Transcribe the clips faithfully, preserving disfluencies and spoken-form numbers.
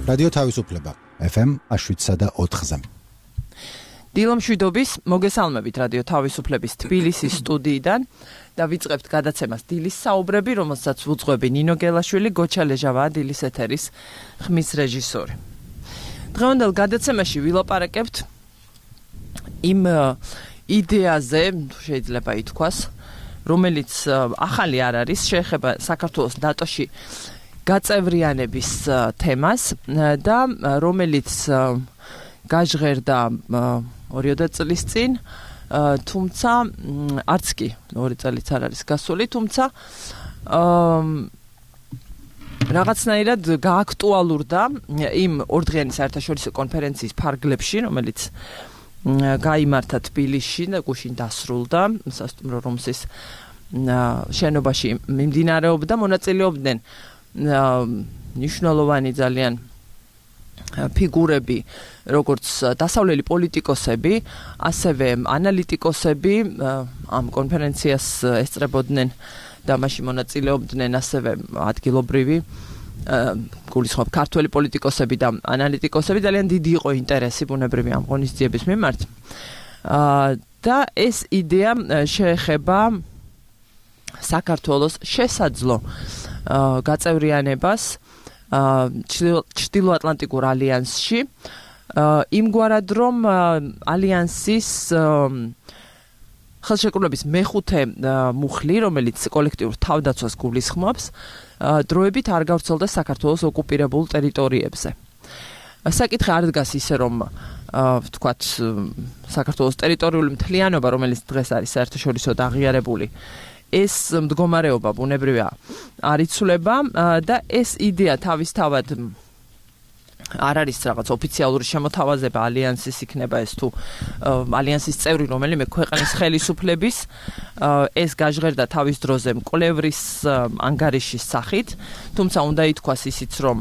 რადიო თავისუფლება ეფ ემ შვიდსა და ოთხზე. დილომშვიდობის მოგესალმებით რადიო თავისუფლების თბილისის სტუდიიდან და ვიწყებთ გადაცემას დილის საუბრები, რომელსაც უძღვები ნინო გელაშვილი, გოჩა ლეჟავაა დილის ეთერის ხმის რეჟისორი. დღევანდელ გადაცემაში ვილაპარაკებთ იმ იდეაზე, შეიძლება ითქვას, რომელიც ახალი არ არის, შეეხება საქართველოს ნატოში გაწევრიანების თემას და რომელიც გაჟღერდა ორიოდე წლის წინ, თუმცა არც კი ორი წელიც არ არის გასული, თუმცა რაღაცნაირად გააქტუალურდა იმ ორდღიანი საერთაშორისო კონფერენციის ფარგლებში, რომელიც გაიმართა თბილისში და გუშინ დასრულდა, სასტუმრო რომსის შენობაში მიმდინარეობდა, მონაწილეობდნენ მნიშვნელოვანი ძალიან ფიგურები, როგორც დასავლელი პოლიტიკოსები, ასევე ანალიტიკოსები ამ კონფერენციას ესწრებოდნენ და მასში მონაწილეობდნენ ასევე ადგილობრივი გულისხმობ ქართველი პოლიტიკოსები და ანალიტიკოსები. ძალიან დიდი იყო ინტერესი ბუნებრივი ამ ღონისძიების მიმართ. და ეს იდეა შეეხება საქართველოს შესაძლო გაწევრიანებას ჩრდილოატლანტიკურ ალიანსში, იმგვარად რომ ალიანსის ხელშეკრულების მეხუთე მუხლი, რომელიც კოლექტიურ თავდაცვას გულისხმობს, დროებით არ გავრცელდეს საქართველოს ოკუპირებულ ტერიტორიებზე. საკითხი არ დგას ისე, რომ ვთქვათ, საქართველოს ტერიტორიული მთლიანობა, რომელიც დღეს არის საერთაშორისო და აღიარებული, ეს მდგომარეობა ბუნებრივია არ იცვლება და ეს იდეა თავისთავად არ არის რაღაც ოფიციალური შემოთავაზება ალიანსის იქნება ეს თუ ალიანსის წევრი რომელიმე ქვეყნის ხელისუფლების, ეს გაჟღერდა თავის დროზე მკვლევრის ანგარიშის სახით, თუმცა უნდა ითქვას ისიც, რომ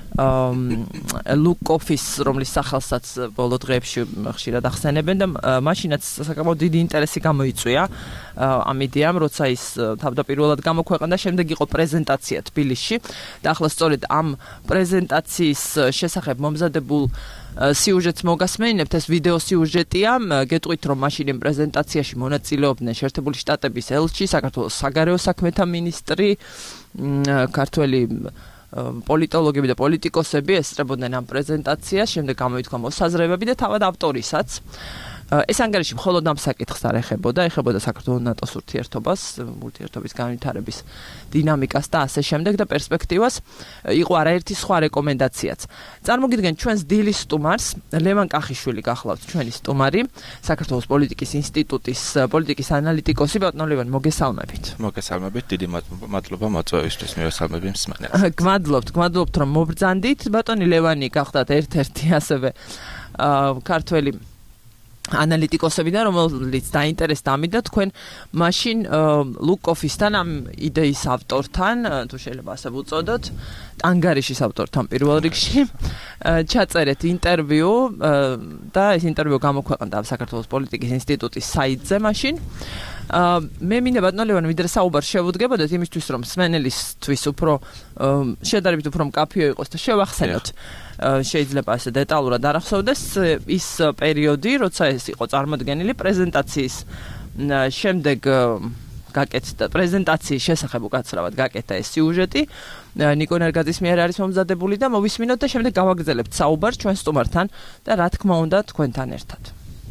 ლუკ-კოფის, რომლის სახელსაც ბოლო დღეებში ხშირად ახსენებენ და მაშინაც საკმაოდ დიდი ინტერესი გამოიწვია ამ იდეამ, როცა ის თავდაპირველად გამოქვეყნდა, შემდეგ იყო პრეზენტაცია თბილისში და ახლა სწორედ ამ პრეზენტაციის შესახებ მომზადებულ სიუჟეტს მოგასმენინებთ. ეს ვიდეო სიუჟეტია, გეტყვით, რომ მაშინ იმ პრეზენტაციაში მონაწილეობდნენ შეერთებული შტატების ელჩი, საქართველოს საგარეო საქმეთა მინისტრი, ქართველი პოლიტოლოგები და პოლიტიკოსები ესწრებოდნენ ამ პრეზენტაციას, შემდეგ გამოითქვა მოსაზრებები და თავად ავტორისაც. ეს ანგარიში მხოლოდ ამ საკითხს არ ეხებოდა, ეხებოდა საქართველოს ნატოს ურთიერთობას, ურთიერთობის განვითარების დინამიკას და ასე შემდეგ და პერსპექტივას. იყო არაერთი სხვა რეკომენდაციაც. წარმოგიდგენთ ჩვენს დილის სტუმარს, ლევან კახიშვილი გახლავთ ჩვენი სტუმარი, საქართველოს პოლიტიკის ინსტიტუტის პოლიტიკის ანალიტიკოსი. ბატონო ლევან, მოგესალმებით. მოგესალმებით, დიდი მადლობა მოწვევისთვის, მივესალმები მსმენელს. გმადლობთ, გმადლობთ რომ მობრძანდით. ბატონი ლევანი გახდათ ერთ-ერთი ასევე ქართველი ანალიტიკოსები და რომელიც დაინტერესდა ამით და თქვენ მაშინ ლუკ-კოფისთან ამ იდეის ავტორთან, თუ შეიძლება ასე ვუწოდოთ, ანგარიშის ავტორთან პირველ რიგში ჩაწერეთ ინტერვიუ და ეს ინტერვიუ გამოქვეყნდა საქართველოს პოლიტიკის ინსტიტუტის საიტზე მაშინ. მე მინდა ბატონო ლევან, ვიდრე საუბარს შევუდგებოდეთ იმისთვის, რომ მსმენელისთვის უფრო შედარებით უფრო მკაფიო იყოს და შევახსენოთ. შეიძლება ასე დეტალურად არ ახსოვდეს ის პერიოდი, როცა ეს იყო წარმოდგენილი პრეზენტაციის შემდეგ გაკეთდა პრეზენტაციის შესახებ უკაცრავად გაკეთდა ეს სიუჟეტი. ნიკო ნერგაძის მიერ არის მომზადებული და მოვისმინოთ და შემდეგ გავაგრძელებთ საუბარს ჩვენ სტუმართან და რა თქმა უნდა თქვენთან ერთად.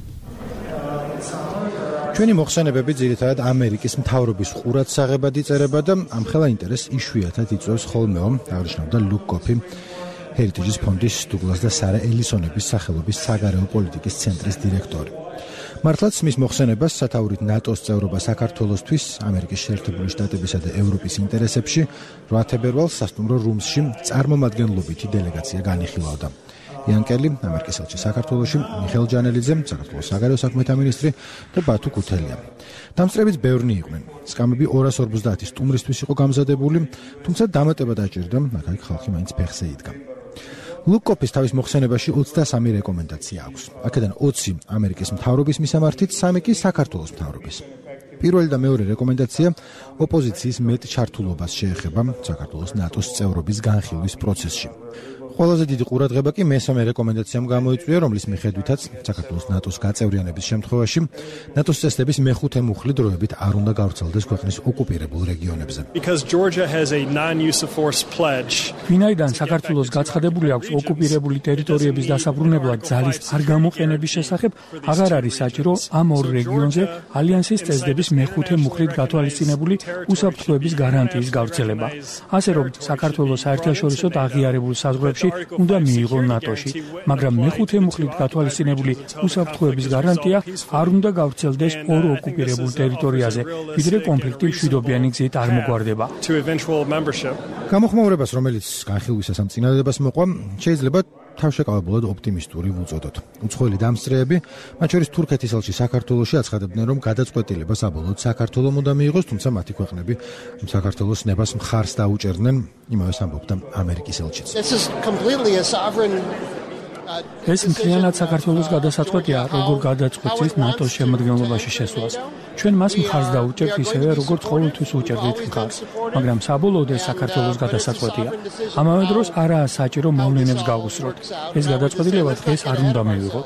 ჩვენი მოხსენებები ძირითადად ამერიკის მთავრობის ყურადსაღებად იწერება და ამხელა ინტერესს იშვიათად იწვევს ხოლმე, აღნიშნავდა ლუკ-კოფი, ჰერიტეჯის ფონდის დუგლას და სარა ელისონების სახელობის საგარეო პოლიტიკის ცენტრის დირექტორი. მართლაც მის მოხსენებას სათაურით ნატოს წევრობა საქართველოსთვის, ამერიკის შეერთებული შტატებისა და ევროპის ინტერესებში რვა თებერვალს სასტუმრო რუმსში წარმომადგენლობითი დელეგაცია განიხილავდა. იან კელი, ამერიკის ელჩი საქართველოში, მიხეილ ჯანელიძე, საქართველოს საგარეო საქმეთა მინისტრი და ბათუ ქუთელია. დამსწრებით ბევრნი იყვნენ. სკამები ორას ორმოცდაათი სტუმრისთვის იყო გამზადებული, თუმცა დამატება დაჭირდა, აქ ხალხი მაინც ფეხზე იდგა. ლუკ-კოფის თავის მოხსენებაში ოცდასამი რეკომენდაცია აქვს. აქედან ოცი ამერიკის მთავრობის მისამართით, სამი კი საქართველოს მთავრობის. პირველი და მეორე რეკომენდაცია ოპოზიციის მეტ ჩართულობას შეეხება საქართველოს ნატოს წევრობის განხილვის პროცესში. ყველაზე დიდი ყურადღება კი მესამე რეკომენდაციამ გამოიწვია, რომლის მიხედვითაც საქართველოს ნატოს გაწევრიანების შემთხვევაში ნატოს წესდების მეხუთე მუხლი დროებით არ უნდა გავრცელდეს ქვეყნის ოკუპირებულ რეგიონებზე. ვინაიდან საქართველოს გაცხადებული აქვს ოკუპირებული ტერიტორიების დასაბრუნებლად ძალის არ გამოყენების შესახებ, აღარ არის საჭირო ამ ორ რეგიონზე ალიანსის წესდების მეხუთე მუხლით გათვალისწინებული უსაფრთხოების გარანტიის გავრცელება. ასე რომ საქართველოს საერთაშორისო აღიარებულ საზღვრებში უნდა მიიღონ ნატოში, მაგრამ მეხუთე მუხლით გათვალისწინებული უსაფრთხოების გარანტია არ უნდა გავრცელდეს ორ ოკუპირებულ ტერიტორიაზე, ვიდრე კონფლიქტი მშვიდობიანი გზით არ მოგვარდება. გამოხმაურებას, რომელიც განხილვისას ამ წინადადებას მოყვა, შეიძლება თავშეკავებულად ოპტიმისტური ვუწოდოთ. უცხოელი დამსწრეები, მათ შორის თურქეთის ელჩი საქართველოში აცხადებდნენ, რომ გადაწყვეტილება საბოლოოდ საქართველომ უნდა მიიღოს, თუმცა მათი ქვეყნები საქართველოს ნებას მხარს დაუჭერდნენ, იმავე ამბობდა ამერიკის ელჩიც. ეს მთლიანად საქართველოს გადასაწყვეტია, როგორ გადაწყვეტს ნატოს შემადგენლობაში შესვლას. ჩვენ მას მხარს დაუჭერთ ისევე, როგორც ყოველთვის უჭერდით მხარს, მაგრამ საბოლოოდ ეს საქართველოს გადასაწყვეტია. ამავე დროს არაა საჭირო მოვლენებს გავუსწროთ. ეს გადაწყვეტილება დღეს არ უნდა მივიღოთ.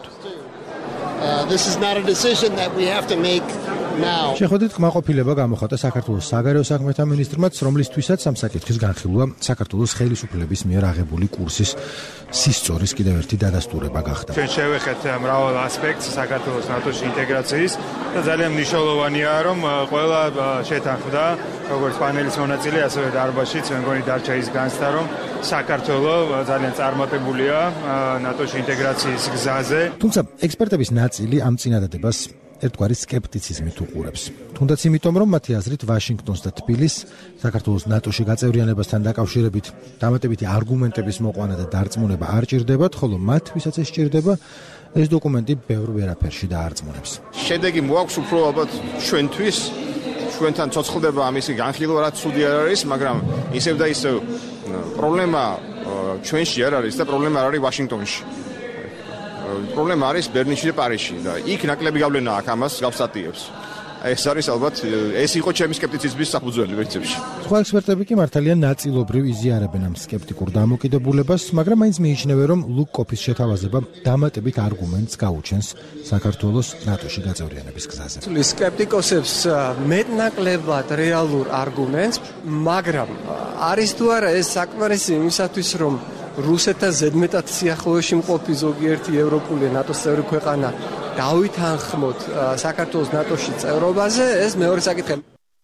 შეხვედრით კმაყოფილება გამოხატა საქართველოს საგარეო საქმეთა მინისტრმაც, რომლისთვისაც ამ საკითხის განხილვა საქართველოს ხელისუფლების მიერ აღებული კურსის სისწორის კიდევ ერთი დადასტურება გახდა. ჩვენ შევეხეთ მრავალ ასპექტს საქართველოს ნატოში ინტეგრაციის და ძალიან მნიშვნელოვანია, რომ ყველა შეთანხმდა, როგორც პანელის მონაწილე, ასევე დარბაზშიც, მე მგონი დარჩა ის განცდა, რომ საქართველოს ძალიან წარმატებულია ნატოში ინტეგრაციის გზაზე. თუმცა ექსპერტების ნაწილი ამ წინადადებას ერთგვარი სკეპტიციზმით უყურებს. თუნდაც იმიტომ, რომ მათი აზრით ვაშინგტონს და თბილისს საქართველოს ნატოში გაწევრიანებასთან დაკავშირებით დამატებითი არგუმენტების მოყვანა და დარწმუნება არ ჭირდებათ, ხოლო მათ, ვისაც ეს ჭირდება, ეს დოკუმენტი ბევრ ვერაფერში დაარწმუნებს. შედეგი მოაქვს უფრო ალბათ ჩვენთვის, ჩვენთან ცოცხლდება ამისი განხილვა, რაც ცუდი არ არის, მაგრამ ისევ და ისევ პრობლემა ჩვენში არ არის და პრობლემა არ არის ვაშინგტონში. პრობლემა არის ბერლინში და პარიზში და იქ ნაკლები გავლენა აქვს ამას გავსატიებს. ეს არის ალბათ ეს იყო ჩემი სკეპტიციზმის საფუძველი პრინციპში. სხვა ექსპერტები კი მართალია ნაწილობრივ იზიარებენ ამ სკეპტიკურ დამოკიდებულებას, მაგრამ მაინც მიიჩნევენ, რომ ლუკ კოფის შეთავაზება დამატებით არგუმენტს გაუჩენს საქართველოს ნატოში გაწევრიანების გზაზე. სკეპტიკოსებს მეტნაკლებად რეალურ არგუმენტს, მაგრამ არის თუ არა ეს საკმარისი იმისათვის, რომ რუსეთთან ზედმეტად სიახლოვეში მყოფი ზოგიერთი ევროპული ნატოს წევრი ქვეყანა დავითანხმოთ საქართველოს ნატოში წევრობაზე, ეს მეორე საკითხია.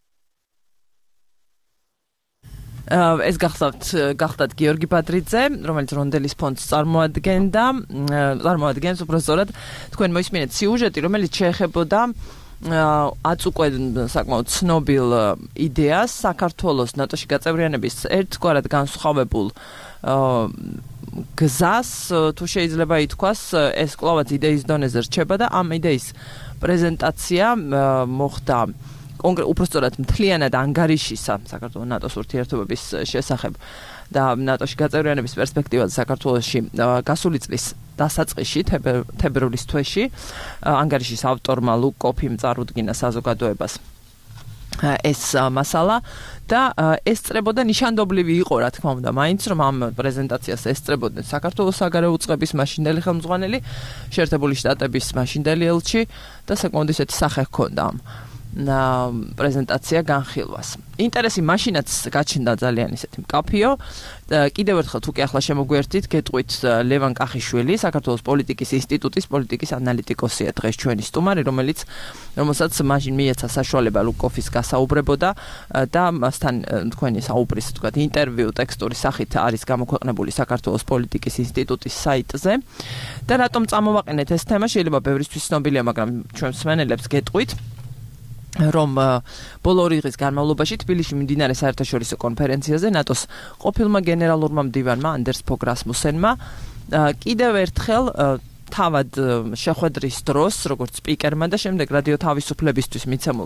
ეს გახსოვთ გახდათ გიორგი ბადრიძე, რომელიც რონდელის ფონდს წარმოადგენდა, წარმოადგენს უბრალოდ თქვენ მოისმინეთ სიუჟეტი, რომელიც შეეხებოდა აც უკვე საკმაოდ ცნობილ იდეას საქართველოს ნატოში გაწევრიანების ერთგვარად განსხვავებულ გზას, თუ შეიძლება ითქვას, ეს კვლავაც იდეის დონეზე რჩება და ამ იდეის პრეზენტაცია მოხდა უпростоრად მთლიანად ანგარიშისა საქართველოს ნატოს ურთიერთობების შესახებ და ნატოში გაწევრიანების პერსპექტივაზე საქართველოში გასული წლის დასაწყისში თებერვლის თვეში ანგარიშის ავტორმა ლუკ კოფიმ წარუდგინა საზოგადოებას ეს მასალა და ესწრებოდა ნიშანდობლივი იყო, რა თქმა უნდა, მაინც რომ ამ პრეზენტაციას ესწრებოდნენ საქართველოს საგარეო უწყების მაშინდელი ხელმძღვანელი, შეერთებული შტატების მაშინდელი ელჩი და საკმაოდ ისეთი სახე ჰქონდა ამ პრეზენტაცია განხილვას. ინტერესი მაშინაც გაჩნდა ძალიან ისეთი მკაფიო. კიდევ ერთხელ თუ კი ახლა შემოგვერთით, გეტყვით ლევან კახიშვილი, საქართველოს პოლიტიკის ინსტიტუტის პოლიტიკის ანალიტიკოსია დღეს ჩვენი სტუმარი, რომელიც რომელსაც მაშინ მიეცა საშუალება ლუკ კოფის გასაუბრებოდა და მასთან თქვენი საუბრის, თქვათ, ინტერვიუ ტექსტური სახით არის გამოქვეყნებული საქართველოს პოლიტიკის ინსტიტუტის საიტზე. და რატომ წამოვაყენეთ ეს თემა, შეიძლება ბევრისთვის ცნობილია, მაგრამ ჩვენ მსმენელებს გეტყვით, რომ ბოლო ორი დღის განმავლობაში თბილისში მიმდინარე საერთაშორისო კონფერენციაზე ნატოს ყოფილმა გენერალურმა მდივანმა ანდერს ფოგ რასმუსენმა კიდევ ერთხელ თავად შეხვედრის დროს, როგორც სპიკერმა და შემდეგ რადიო თავისუფლებისთვის მიცემულ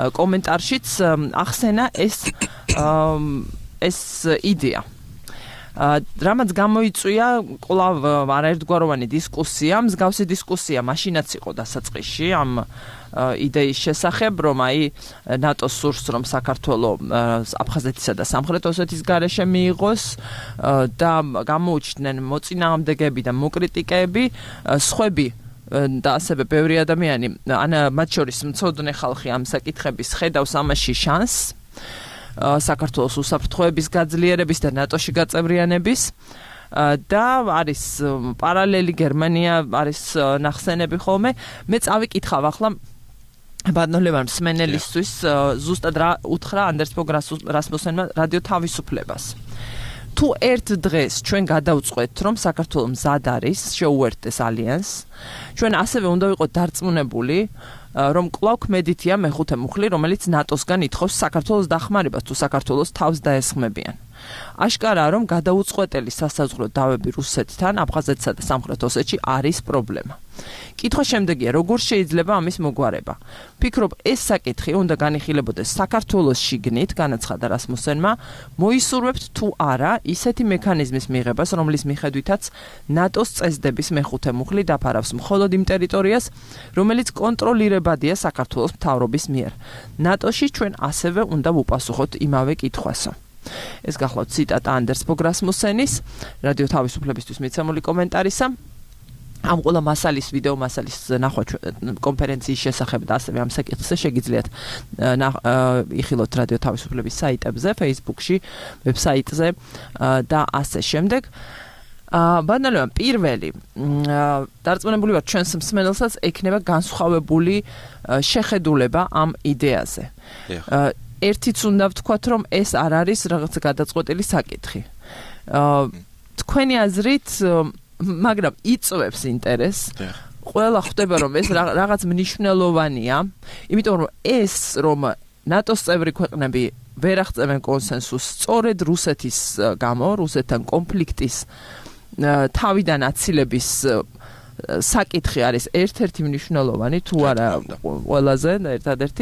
კომენტარშიც ახსენა ეს ეს იდეა. რამაც გამოიწვია კვლავ არაერთგვაროვანი დისკუსია, მსგავსი დისკუსია მაშინაც იყო დასაწყისში ამ იდეის შესახებ, რომ აი ნატოს სურს, რომ საქართველოს აფხაზეთისა და სამხრეთ ოსეთის გარეშე მიიღოს და გამოუჩნდნენ მოწინააღმდეგეები და მოკრიტიკეები, სხვები და ასევე ბევრი ადამიანი, ან მათ შორის მცოდნე ხალხი ამ საკითხების ხედავს ამაში შანსს საქართველოს უსაფრთხოების გაძლიერების და ნატოში გაწევრიანების და არის პარალელი გერმანია არის ნახსენები ხოლმე. მე წავიკითხავ ახლა ბატონო მსმენელისთვის ზუსტად რა უთხრა ანდერს ფოგ რასმუსენმა რადიო თავისუფლებას. თუ ერთ დღეს ჩვენ გადავწყვეტთ, რომ საქართველოს მზად არის შეუერთდეს ალიანსს, ჩვენ ასევე უნდა ვიყოთ დარწმუნებული, რომ კვლავ ქმედითია მეხუთე მუხლი, რომელიც ნატოსგან ითხოვს საქართველოს დახმარებას თუ საქართველოს თავს დაესხმებიან. აშკარაა, რომ გადაუწყვეტელი სასაზღვრო დავები რუსეთთან, აფხაზეთსა და სამხრეთ ოსეთში არის პრობლემა. კითხვა შემდეგია, როგორ შეიძლება ამის მოგვარება? ფიქრობ, ეს საკითხი უნდა განიხილებოდეს საქართველოს შიგნით, განაცხადა რასმუსენმა, მოისურვებთ თუ არა ისეთი მექანიზმის მიღებას, რომლის მიხედვითაც ნატოს წესდების მეხუთე მუხლი დაფარავს მხოლოდ იმ ტერიტორიას, რომელიც კონტროლირებადია საქართველოს მთავრობის მიერ. ნატოში ჩვენ ასევე უნდა ვუპასუხოთ იმავე კითხვასო. ეს გახლავთ ციტატა ანდერს ფოგ რასმუსენის რადიო თავისუფლებისთვის მიცემული კომენტარისა. ამ ყველა მასალის ვიდეო მასალის ნახვა კონფერენციის შესახებ და ასევე ამ საკითხზე შეგიძლიათ იხილოთ რადიო თავისუფლების საიტებზე, Facebook-ში, ვებსაიტზე და ასე შემდეგ. ბატონო, პირველი დარწმუნებული ვარ ჩვენს მსმენელსაც ექნება განსხვავებული შეხედულება ამ იდეაზე. ერთიც უნდა ვთქვათ, რომ ეს არ არის რაღაც გადაწყვეტილი საკითხი. თქვენი აზრით, მაგრამ იწვევს ინტერესს. ყველა ხვდება, რომ ეს რაღაც მნიშვნელოვანია, იმიტომ რომ ეს რომ ნატოს წევრი ქვეყნები ვერ აღწევენ კონსენსუსს სწორედ რუსეთის გამო, რუსეთთან კონფლიქტის თავიდან აცილების საკითხი არის ერთ-ერთი მნიშვნელოვანი, თუ არა ყველაზე და ერთადერთი.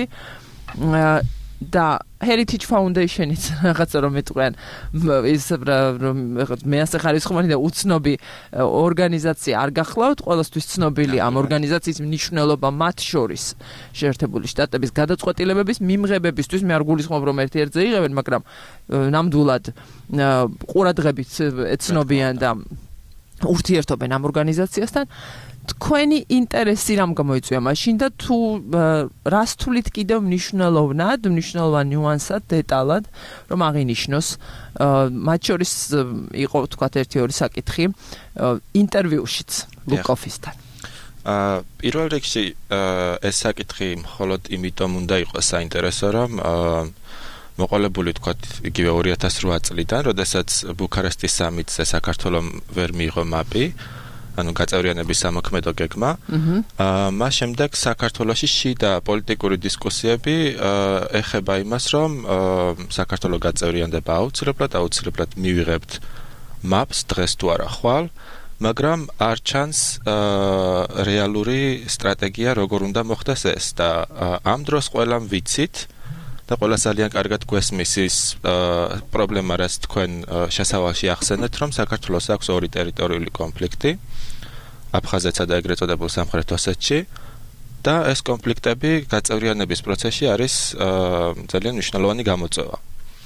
და Heritage Foundation-იც რაღაცა რომ მეტყვიან ის რომ მეასე ხარისხოვანი და უცნობი ორგანიზაცია არ გახლავთ, ყველასთვის ცნობილი ამ ორგანიზაციის მნიშვნელობა მათ შორის შეერთებული შტატების გადაწყვეტილებების მიმღებებისთვის. მე არ გულისხმობ რომ ერთ-ერთზე იღებენ, მაგრამ ნამდვილად ყურადღებით ეცნობიან და ურთიერთობენ ამ ორგანიზაციასთან. თქვენი ინტერესი რამ გამოიწვია მაშინ და თუ რას თulit კიდევ მნიშვნელოვნად, მნიშვნელოვან ნიუანსად, დეტალად, რომ აღინიშნოს, მათ შორის იყო თქვათ ერთი ორი საკითხი ინტერვიუშიც ლუკოფისთან. აა პირველ რიგში ეს საკითხი მხოლოდ იმიტომ უნდა იყოს საინტერესო, რომ მოყოლებული თქვათ იგივე ორი ათას რვა წლიდან, როდესაც ბუქარესტის სამიტზე საქართველოს ვერ მიიღო მაპი, ანუ გაწევრიანების სამოქმედო გეგმა. აა მას შემდეგ საქართველოში შიდა პოლიტიკური დისკუსიები ეხება იმას, რომ საქართველოს გაწევრიანდება აუცილებლად, აუცილებლად მივიღებთ მაპს დღეს თუ არა ხვალ, მაგრამ არ ჩანს რეალური სტრატეგია, როგორ უნდა მოხდეს ეს და ამ დროს ყველამ ვიცით და ყველა ძალიან კარგად გვესმის ის პრობლემა, რაც თქვენ შესავალში ახსენეთ, რომ საქართველოს აქვს ორი ტერიტორიული კონფლიქტი, აფხაზეთსა და ეგრეთ წოდებულ სამხრეთ ოსეთში და ეს კონფლიქტები გაწევრიანების პროცესში არის ძალიან მნიშვნელოვანი გამოწვევა.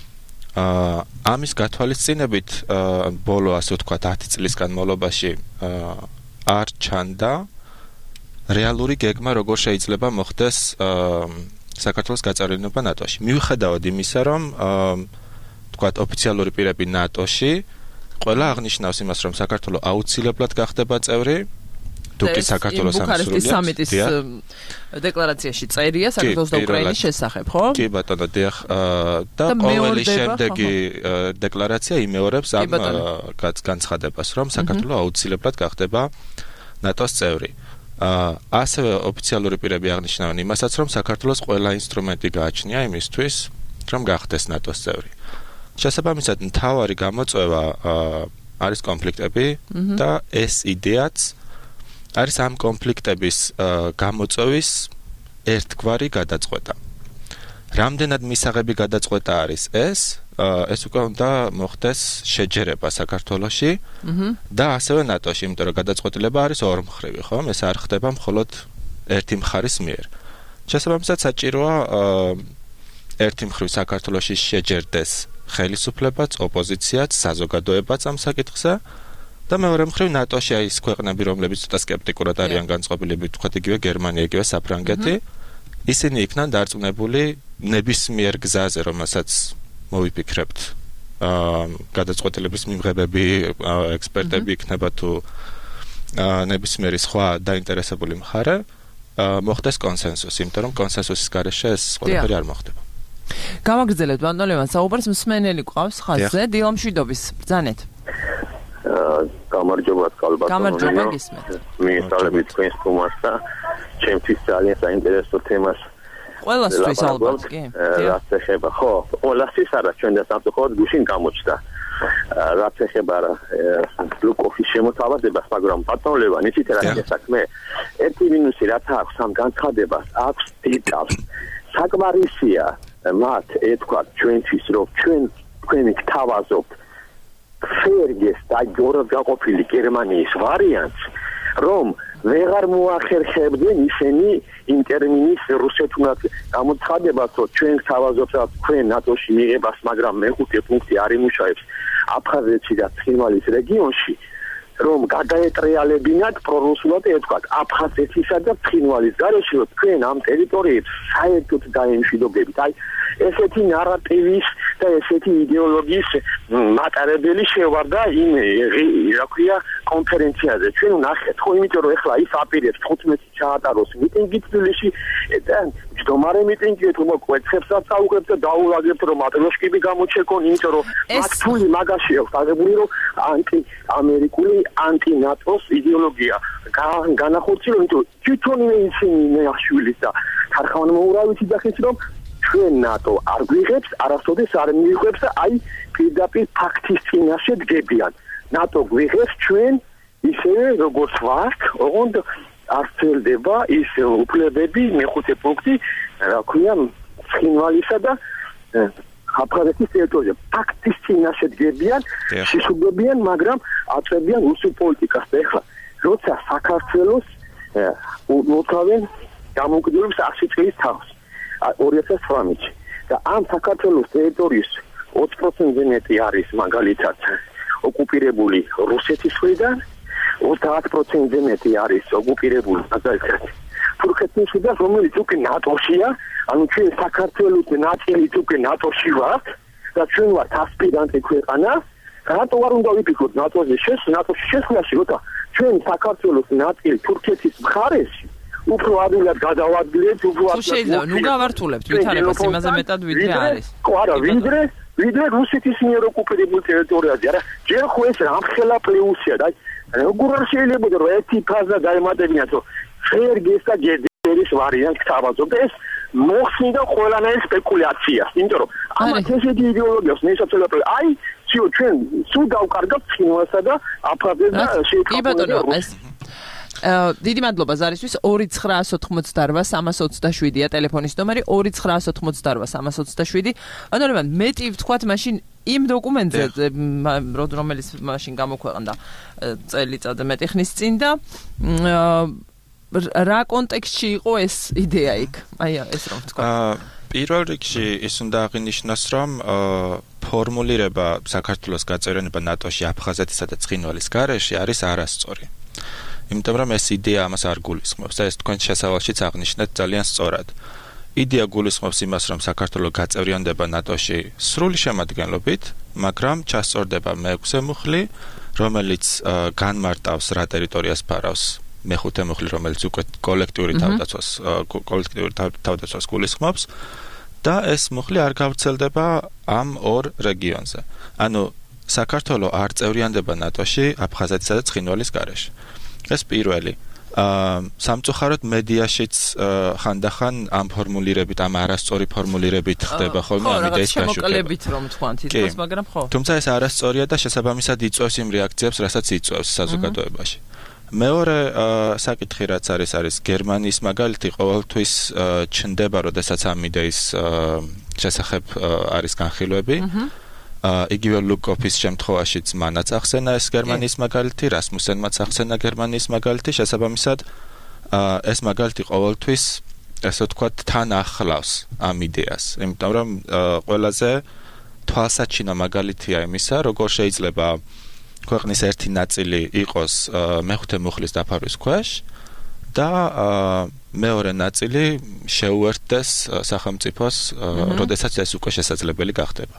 ამის გათვალისწინებით ბოლო ასე ვთქვათ ათი წლის განმავლობაში არ ჩანდა რეალური გეგმა, როგორ შეიძლება მოხდეს საქართველოს გაწევრიანება ნატოში. მიუხედავად იმისა, რომ თქვათ ოფიციალური პირები ნატოში ყველა აღნიშნავს იმას, რომ საქართველოს აუცილებლად გახდება წევრი, თუკი საქართველოს ბუქარესტის სამიტის დეკლარაციაში წერია საქართველოს და უკრაინის შესახებ, ხო? კი ბატონო, დიახ, და ყოველი შემდეგი დეკლარაცია იმეორებს ამ განცხადებას, რომ საქართველოს აუცილებლად გახდება ნატოს წევრი. ასევე ოფიციალური პირები აღნიშნავენ იმასაც, რომ საქართველოს ყველა ინსტრუმენტი გააჩნია იმისთვის, რომ გახდეს ნატოს წევრი. შესაბამისად, მთავარი გამოწვევა არის კონფლიქტები და ეს იდეაც არის ამ კონფლიქტების გამოწვევის ერთგვარი გადაწყვეტა. რამდენად მისაღები გადაწყვეტა არის ეს, ეს უკვე უნდა მოხდეს შეჯერება საქართველოში და ასევე ნატოში, იმიტომ რომ გადაწყვეტილება არის ორმხრივი, ხო? ეს არ ხდება მხოლოდ ერთი მხარის მიერ. შესაბამისად საჭიროა ერთი მხრივ საქართველოში შეჯერდეს ხელისუფლებაც, ოპოზიციაც, საზოგადოებაც ამ საკითხზე და მეორე მხრივ ნატოში აი ეს ქვეყნები, რომლებიც ცოტა სკეპტიკურად არიან განწყობილები, თქვათ იგივე გერმანია, იგივე საფრანგეთი, ისინი იქნან დარწმუნებული ნებისმიერ გზაზე, რომელსაც მოვიფიქრებთ, აა გადაწყვეტილების მიმღებები, ექსპერტები იქნება თუ ნებისმიერი სხვა დაინტერესებული მხარე, მოხდეს კონსენსუსი, იმიტომ რომ კონსენსუსის გარეშე ეს ყველაფერი არ მოხდება. გამაგრძელებთ ბატონ ლევან საუბარს, მსმენელი ყავს ხაზზე, დილამშვიდობის, ბრძანეთ. გამარჯობა კალბატონო. გამარჯობა გისმენთ. მიესალმებით თქვენს თემას და ჩემთვის ძალიან საინტერესო თემას. ყველასთვის ალბათ კი. რაც ეხება, ხო, ყველასთვის არა, ჩვენ და სამწუხაროდ გუშინ გამოჩნდა. რაც ეხება ლუკოფის შემოთავაზებას, მაგრამ ბატონ ლევან, იცით რა საქმე? ერთი მინუსი რაც აქვს ამ განცხადებას, აქვს დეტალს. საკმარისია მათ ეთქვა ჩვენთვის, რომ ჩვენ თქვენი გთავაზობთ ფერგეს და გორგაყოფილი გერმანიის ვარიანტს, რომ ვეღარ მოახერხებდნენ ისინი იმ ტერმინის რუსეთურად გამოცხადებას, რომ ჩვენ გთავაზობთ თქვენ ნატოში მიღებას, მაგრამ მეხუთე პუნქტი არ იმუშავებს აფხაზეთში და ცხინვალის რეგიონში, რომ გადაეტრიალებინათ პრორუსულად ეთქვათ აფხაზეთისა და ცხინვალის გარეშე, რომ თქვენ ამ ტერიტორიებს საერთოდ დაემშვიდობებით. აი ესეთი ნარატივის და ესეთი იდეოლოგიის მატარებელი შევარდა იმ რა ქვია კონფერენციაზე. ჩვენ ვნახეთ, ხო, იმიტომ რომ ეხლა ის აპირებს თხუთმეტი ჩაატაროს მიტინგი თბილისში და ჯდომარე მიტინგი თუ მოკვეთხებსაც აუღებს და დაულაგებთ რომ ატლოშკები გამოჩეკონ, იმიტომ რომ მათ ფული მაგაში აქვს აღებული, რომ ანტი ამერიკული ანტი ნატოს იდეოლოგია განახორციელა, იმიტომ თვითონვე ისინი ნახშვილის და ხარხანმოურავითი დახეს, რომ ჩვენ ნატო არ გვიღებს, არასოდეს არ მიიღებს და აი პირდაპირ ფაქტის წინაშე დგებიან. ნატო გვიღებს ჩვენ ისევე როგორც ვართ, ოღონდ არ ცელდება ის უფლებები, მეხუთე პუნქტი, რა ქვია, ცხინვალისა და აფხაზეთის ტერიტორია. ფაქტის წინაშე დგებიან, შიშობებიან, მაგრამ აწევიან რუსულ პოლიტიკას. და ეხლა როცა საქართველოს მოთავენ გამოკიდებს ასი წლის თავს ორი ათას ცხრამეტში და ამ საქართველოს ტერიტორიის ოცი პროცენტზე მეტი არის მაგალითად ოკუპირებული რუსეთის მხრიდან, ოცდაათ პროცენტზე მეტი არის ოკუპირებული მაგალითად თურქეთის მხრიდან, რომელიც უკვე ნატოშია, ანუ ჩვენ საქართველოს ნაწილი უკვე ნატოში ვართ და ჩვენ ვართ ასპირანტი ქვეყანა. რატო არ უნდა ვიფიქროთ ნატოზე შეს, ნატოში შესვლაში, როცა ჩვენ საქართველოს ნაწილი თურქეთის მხარეში უფრო ადვილად გადავადგილეთ, უფრო ადვილად. შეიძლება, ნუ გავართულებთ ვითარებას იმაზე მეტად ვიდრე არის. ხო, არა, ვიდრე, ვიდრე რუსეთის მიერ ოკუპირებულ ტერიტორიაზე. არა, ჯერ ხო ეს რამხელა პლუსია და როგორ არ შეიძლება რომ ერთი ფაზა დაემატებინათ, რომ ფერგეს და ჯერის ვარიანტს გთავაზობ და ეს მოხსნიდა ყველანაირ სპეკულაციას, იმიტომ რომ ამათ ესეთი იდეოლოგიას ნესაცელაპე აი ცივ ჩვენ სულ დავკარგავთ ცხინვალსა და აფხაზეთს და შეიკავებთ. დიდი მადლობა ზარისთვის. ორი ცხრაას ოთხმოცდარვა სამას ოცდაშვიდია ტელეფონის ნომერი, ორი ცხრაას ოთხმოცდარვა სამას ოცდაშვიდი. ანუ მეტი ვთქვათ მაშინ იმ დოკუმენტზე, რომელიც მაშინ გამოქვეყნდა წელიწად მეტი ხნის წინ და რა კონტექსტში იყო ეს იდეა იქ? აი ეს რომ ვთქვა. პირველ რიგში ის უნდა აღინიშნოს, რომ ფორმულირება საქართველოს გაწევრიანება ნატოში აფხაზეთისა და ცხინვალის გარეშე არის არასწორი. იმიტომ რომ ეს იდეა ამას არ გულისხმობს და ეს თქვენ შესავალშიც აღნიშნეთ ძალიან სწორად. იდეა გულისხმობს იმას, რომ საქართველოს გაწევრიანდება ნატოში სრული შემადგენლობით, მაგრამ ჩასწორდება მეექვსე მუხლი, რომელიც განმარტავს რა ტერიტორიას ფარავს მეხუთე მუხლი, რომელიც უკვე კოლექტიური თავდაცვას კოლექტიური თავდაცვას გულისხმობს და ეს მუხლი არ გავრცელდება ამ ორ რეგიონზე. ანუ საქართველოს არ წევრიანდება ნატოში აფხაზეთისა და ცხინვალის გარეშე. ეს პირველი. სამწუხაროდ მედიაშიც ხანდახან ამ ფორმულირებით, ამ არასწორი ფორმულირებით ხდება ხოლმე ამ იდეის გაშუქება. ხო, შემოკლებით რომ თქვან თითქოს, მაგრამ ხო. თუმცა ეს არასწორია და შესაბამისად იწვევს იმ რეაქციებს, რასაც იწვევს საზოგადოებაში. მეორე საკითხი რაც არის არის გერმანიის მაგალითი ყოველთვის ჩნდება, როდესაც ამ იდეის შესახებ არის განხილვები. იგივე ლუკოფის შემთხვევაშიც მანაც ახსენა ეს გერმანიის მაგალითი, რასმუსენმაც ახსენა გერმანიის მაგალითი, შესაბამისად ეს მაგალითი ყოველთვის ესე ვთქვათ თან ახლავს ამ იდეას, იმიტომ რომ ყველაზე თვალსაჩინო მაგალითია იმისა, როგორ შეიძლება ქვეყნის ერთი ნაწილი იყოს მეხუთე მუხლის დაფარვის ქვეშ და მეორე ნაწილი შეუერთდეს სახელმწიფოს, როდესაც ეს უკვე შესაძლებელი გახდება.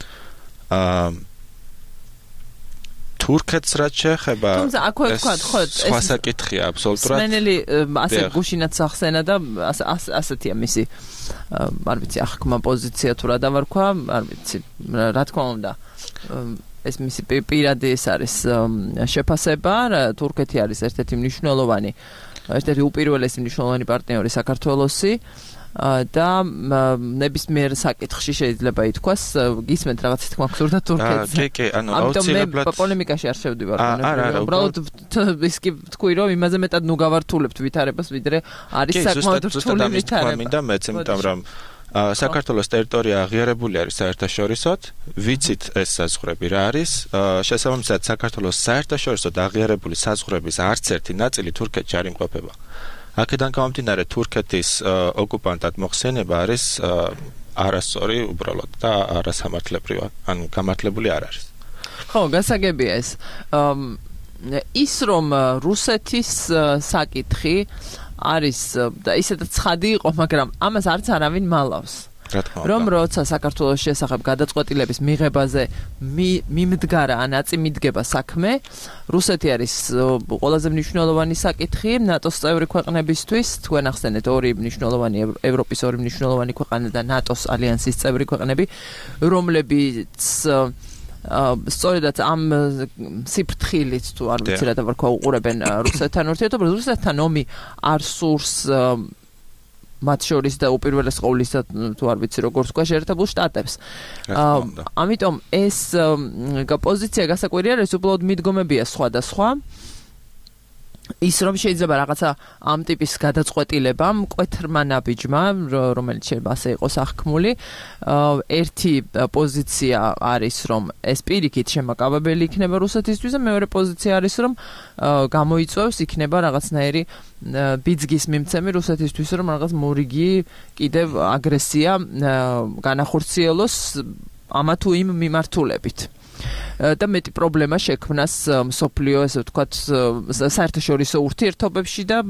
თურქეთს რაც შეეხება თუმცა აქვე ვთქვათ, ხო, სხვა საკითხია აბსოლუტურად. სმენელი ასე გუშინაც ახსენა და ასეთია მისი არ ვიცი ახკმა პოზიცია თუ რა დავარქვა, არ ვიცი, რა თქმა უნდა. ეს მისი პირადი ეს არის შეფასება, თურქეთი არის ერთ-ერთი მნიშვნელოვანი, ერთ-ერთი უპირველესი მნიშვნელოვანი პარტნიორი საქართველოსი და ნებისმიერ საკითხში შეიძლება ითქვას, გისმენთ რაღაც თქმა გსურდა თურქეთზე. კი, კი, ანუ აუცილებლად ამიტომ მე პოლემიკაში არ შევდივარ. უბრალოდ ის კი თქვი რომ იმაზე მეტად ნუ გავართულებთ ვითარებას, ვიდრე არის საკმაოდ რთული ვითარება. მინდა მეც, იმიტომ რომ საქართველოს ტერიტორია აღიარებული არის საერთაშორისოდ, ვიცით ეს საზღვრები რა არის, შესაბამისად საქართველოს საერთაშორისოდ აღიარებული საზღვრების არც ერთი ნაწილი თურქეთში არ იმყოფება. აქედან გამომდინარე თურქეთის ოკუპანტად მოხსენება არის არასწორი უბრალოდ და არასამართლებრივი, ანუ გამართლებული არ არის. ხო, გასაგებია ეს. ის რომ რუსეთის საკითხი არის და ისედაც ცხადი იყო, მაგრამ ამას არც არავინ მალავს. რომ როცა საქართველოს შესახებ გადაწყვეტილების მიღებაზე მიმდგარა ან აწმიდგება საქმე, რუსეთი არის ყველაზე მნიშვნელოვანი საკითხი ნატოს წევრი ქვეყნებისთვის. თქვენ ახსენეთ ორი მნიშვნელოვანი ევროპის ორი მნიშვნელოვანი ქვეყანა და ნატოს ალიანსის წევრი ქვეყნები, რომლებიც სწორედაც ამ სიფრთხილით თუ არ ვიცი რა დავარქვა უყურებენ რუსეთთან ურთიერთობას, რუსეთთან ომი არ სურს მათ შორის და უპირველეს ყოვლისა თუ არ ვიცი როგორ თქვა შეერთებულ შტატებს. ამიტომ ეს პოზიცია გასაკვირია, ეს უბრალოდ მიდგომებია სხვადასხვა. ის რომ შეიძლება რაღაცა ამ ტიპის გადაწყვეტილება მკვეთრმა ნაბიჯმა, რომელიც შეიძლება ასე იყოს აღქმული, ერთი პოზიცია არის რომ ეს პირიქით შემაკავებელი იქნება რუსეთისთვის და მეორე პოზიცია არის რომ გამოიწვევს იქნება რაღაცნაირი ბიძგის მიმცემი რუსეთისთვის რომ რაღაც მორიგი კიდევ აგრესია განახორციელოს ამა თუ იმ მიმართულებით. და მეტი პრობლემა შექმნას მსოფლიო, ესე ვთქვათ, საერთაშორისო ურთიერთობებში და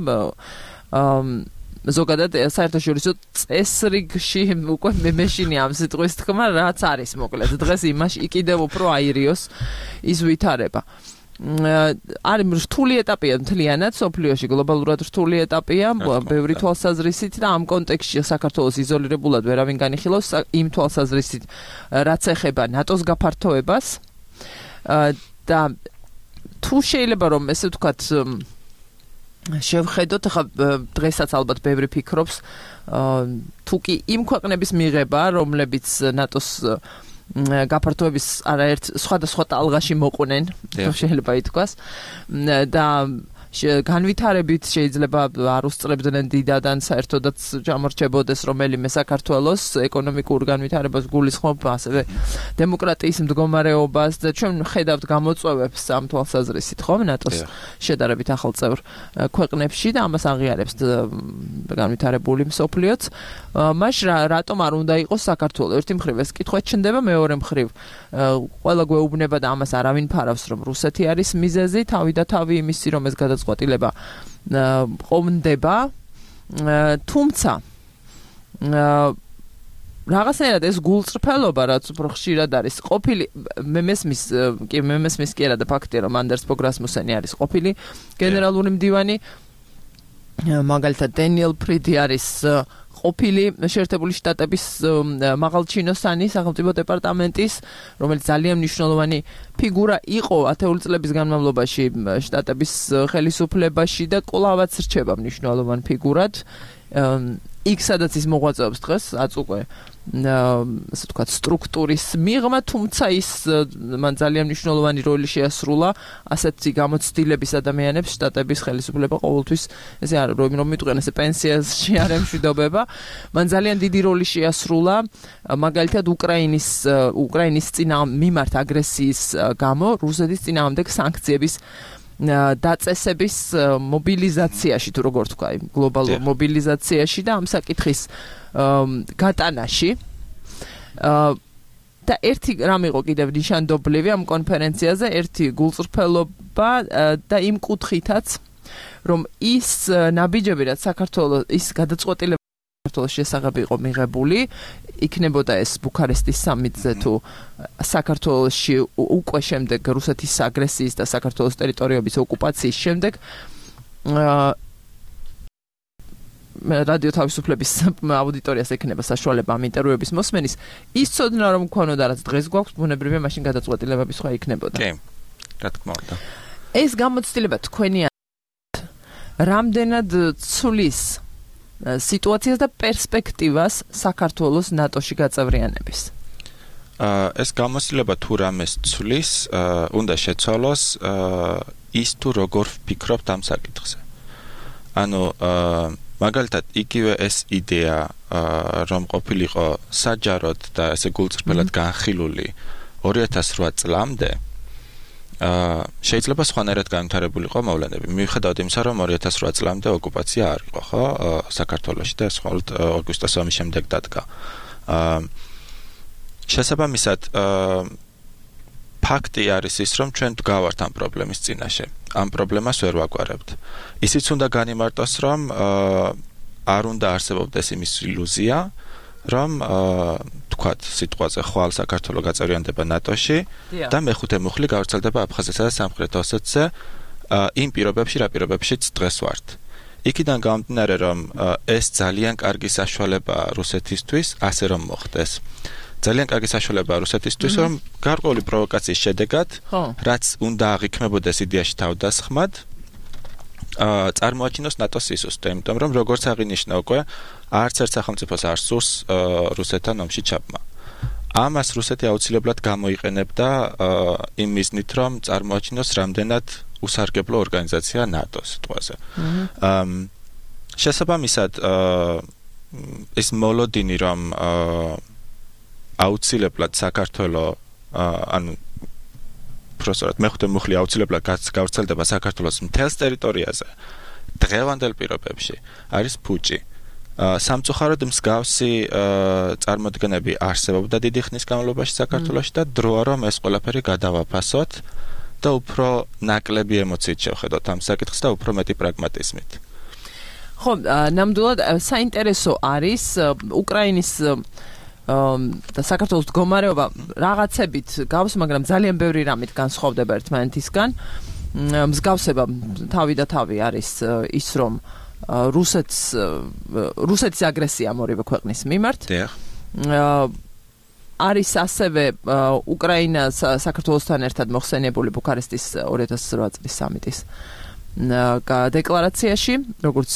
ზოგადად საერთაშორისო წესრიგში უკვე მეშინი ამ სიტყვის თქმა რაც არის მოკლედ დღეს იმაში კიდევ უფრო აირიოს ის ვითარება. არის რთული ეტაპია მთლიანად სოფლიოში, გლობალურად რთული ეტაპია, ბევრი თვალსაზრისით და ამ კონტექსტში საქართველოს იზოლირებულად ვერავინ განიხილავს იმ თვალსაზრისით, რაც ეხება ნატოს გაფართოებას და თუ შეიძლება რომ ესე ვთქვათ შევხედოთ, ახლა დღესაც ალბათ ბევრი ფიქრობს, თუ კი იმ ქვეყნების მიღება, რომლებიც ნატოს გაფართოების არაერთ სხვადასხვა ტალღაში მოყვნენ, შეიძლება ითქვას და განვითარებით შეიძლება არ უსწრებდნენ დიდად ან საერთოდაც ჩამორჩებოდეს რომელიმე საქართველოს ეკონომიკურ განვითარებას გულისხმობ, ასევე დემოკრატიის მდგომარეობას და ჩვენ ხედავთ გამოწვევებს ამ თვალსაზრისით, ხო, ნატოს შედარებით ახალ წევრ ქვეყნებში და ამას აღიარებს განვითარებული მსოფლიოც. მაშინ რატომ არ უნდა იყოს საქართველო? ერთი მხრივ ეს კითხვა ჩნდება, მეორე მხრივ ყველა გვეუბნება და ამას არავინ ფარავს, რომ რუსეთი არის მიზეზი, თავი და თავი იმისი, რომ ეს გადაწყვეტილება ყომდება, თუმცა რაღაცნაირად ეს გულწრფელობა, რაც უფრო ხშირად არის ყოფილი, მე მესმის, კი მე მესმის კი არა და ფაქტია, რომ ანდერს ბოგ რასმუსენი არის ყოფილი გენერალური მდივანი, მაგალითად დენიელ ფრიდი არის ყოფილი შეერთებული შტატების მაღალჩინოსანი სახელმწიფო დეპარტამენტის, რომელიც ძალიან მნიშვნელოვანი ფიგურა იყო ათეული წლების განმავლობაში შტატების ხელისუფლებაში და კვლავაც რჩება მნიშვნელოვან ფიგურად. იქ სადაც ის მოღვაწეობს დღეს, აც უკვე ასე ვთქვათ, სტრუქტურის მიღმა, თუმცა ის მან ძალიან მნიშვნელოვანი როლი შეასრულა ასეთი გამოცდილების ადამიანებს შტატების ხელისუფლება ყოველთვის ესე არ რომ რომ მიტყვიან ესე პენსიაში არ ემშვიდობება. მან ძალიან დიდი როლი შეასრულა მაგალითად უკრაინის უკრაინის წინა მიმართ აგრესიის გამო რუსეთის წინააღმდეგ სანქციების დაწესების მობილიზაციაში თუ როგორ თქვა, გლობალურ მობილიზაციაში და ამ საკითხის გატანაში და ერთი რამ იყო კიდევ ნიშანდობლივი ამ კონფერენციაზე, ერთი გულწრფელობა და იმ კუთხითაც, რომ ის ნაბიჯები, რაც საქართველოს ის გადაწყვეტილება საქართველოს შესახებ იყო მიღებული, იქნებოდა ეს ბუქარესტის სამიტზე თუ საქართველოში უკვე შემდეგ რუსეთის აგრესიის და საქართველოს ტერიტორიების ოკუპაციის შემდეგ რადიო თავისუფლების აუდიტორიას ექნება საშუალება ამ ინტერვიუების მოსმენის, ის ცოდნა რომ მქონოდა რაც დღეს გვაქვს, ბუნებრივია მაშინ გადაწყვეტილებები სხვა იქნებოდა. კი, რა თქმა უნდა. ეს გამოცდილება თქვენი რამდენად ცulis სიტუაციას და პერსპექტივას საქართველოს ნატოში გაწევრიანების. ეს გამოცდილება თუ რამეს ცulis, უნდა შეცვალოს ის თუ როგორ ვფიქრობთ ამ საკითხზე. ანუ მაგალითად იგივე ეს იდეა რომ ყოფილიყო საჯაროდ და ესე გულწრფელად განხილული ორი ათას რვა წლამდე შეიძლება სხვანაირად განვითარებულიყო მოვლენები. მიუხედავად იმისა, რომ ორი ათას რვა წლამდე ოკუპაცია არ იყო, ხო, საქართველოში და ეს მხოლოდ აგვისტოს ომის შემდეგ დადგა. შესაბამისად, ფაქტი არის ის, რომ ჩვენ ვდგავართ ამ პრობლემის წინაშე. ამ პრობლემას ვერ ვაგვარებთ. ისიც უნდა განიმარტოს, რომ არ უნდა არსებობდეს იმის ილუზია, რომ თქვათ სიტყვაზე ხვალ საქართველოს გაწევრიანდება ნატოში და მეხუთე მუხლი გავრცელდება აფხაზეთსა და სამხრეთ ოსეთზე იმ პირობებში, რა პირობებშიც დღეს ვართ. იქიდან გამომდინარე, რომ ეს ძალიან კარგი საშუალებაა რუსეთისთვის, ასე რომ მოხდეს. ძალიან კარგი საშუალებაა რუსეთისთვის, რომ გარკვეული პროვოკაციის შედეგად, რაც უნდა აღიქმებოდეს იდეაში თავდასხმად, წარმოაჩინოს ნატოს სისუსტე, იმიტომ რომ როგორც აღინიშნა უკვე, არც ერთ სახელმწიფოს არ სურს რუსეთთან ომში ჩაბმა. ამას რუსეთი აუცილებლად გამოიყენებდა იმ მიზნით, რომ წარმოაჩინოს რამდენად უსარგებლო ორგანიზაცია ნატოს სიტყვაზე. შესაბამისად, ეს მოლოდინი, რომ აუცილებლად საქართველოს ანუ პროსორად მეხუთე მუხლი აუცილებლად გავრცელდება საქართველოს მთელს ტერიტორიაზე დღევანდელ პირობებში არის ფუჭი. სამწუხაროდ მსგავსი წარმოდგენები არსებობდა დიდი ხნის განმავლობაში საქართველოში და დროა რომ ეს ყველაფერი გადავაფასოთ და უფრო ნაკლები ემოციით შევხედოთ ამ საკითხს და უფრო მეტი პრაგმატიზმით. ხო, ნამდვილად საინტერესო არის უკრაინის და საქართველოს მდგომარეობა რაღაცებით გავს, მაგრამ ძალიან ბევრი რამით განსხვავდება ერთმანეთისგან. მსგავსება თავი და თავი არის ის, რომ რუსეთს რუსეთის აგრესია მორივე ქვეყნის მიმართ. არის ასევე უკრაინა საქართველოსთან ერთად მოხსენიებული ბუქარესტის ორი ათას რვა წლის სამიტის დეკლარაციაში, როგორც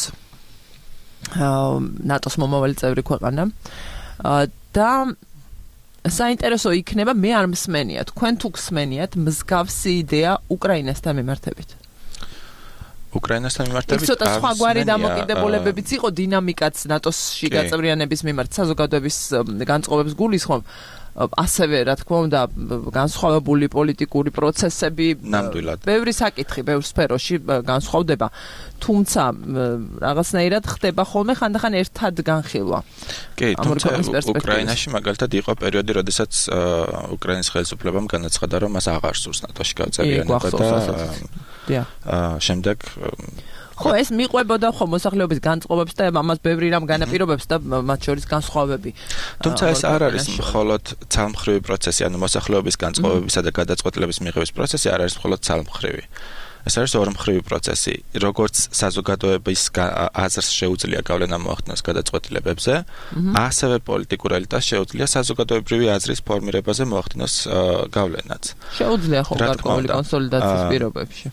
ნატოს მომავალი წევრი ქვეყანა. და საინტერესო იქნება, მე არ მსმენია, თქვენ თუ გსმენიათ მსგავსი იდეა უკრაინასთან მიმართებით. უკრაინასთან მიმართებით ცოტა სხვაგვარი დამოკიდებულებებიც იყო დინამიკაც ნატოსში გაწევრიანების მიმართ საზოგადოების განწყობებს გულისხმობ. ასევე რა თქმა უნდა განსხვავებული პოლიტიკური პროცესები ბევრი საკითხი ბევრ სფეროში განსხვავდება, თუმცა რაღაცნაირად ხდება ხოლმე ხანდახან ერთად განხილვა. კი, თუმცა უკრაინაში მაგალითად იყო პერიოდი, როდესაც უკრაინის ხელისუფლებამ განაცხადა, რომ მას აღარ სურს ნატოში გაწევრიანება და შემდეგ ხო, ეს მიყვებოდა ხო მოსახლეობის განწყობებს და ამას ბევრი რამ განაპირობებს და მათ შორის განსხვავებები. თუმცა ეს არ არის მხოლოდ ცალმხრივი პროცესი, ანუ მოსახლეობის განწყობებისა და გადაწყვეტილების მიღების პროცესი არ არის მხოლოდ ცალმხრივი. ეს არის ორმხრივი პროცესი. როგორც საზოგადოების აზრს შეუძლია გავლენა მოახდინოს გადაწყვეტილებებზე, ასევე პოლიტიკურ ელიტას შეუძლია საზოგადოებრივი აზრის ფორმირებაზე მოახდინოს გავლენაც. შეუძლია ხო გარკვეული კონსოლიდაციის პირობებში.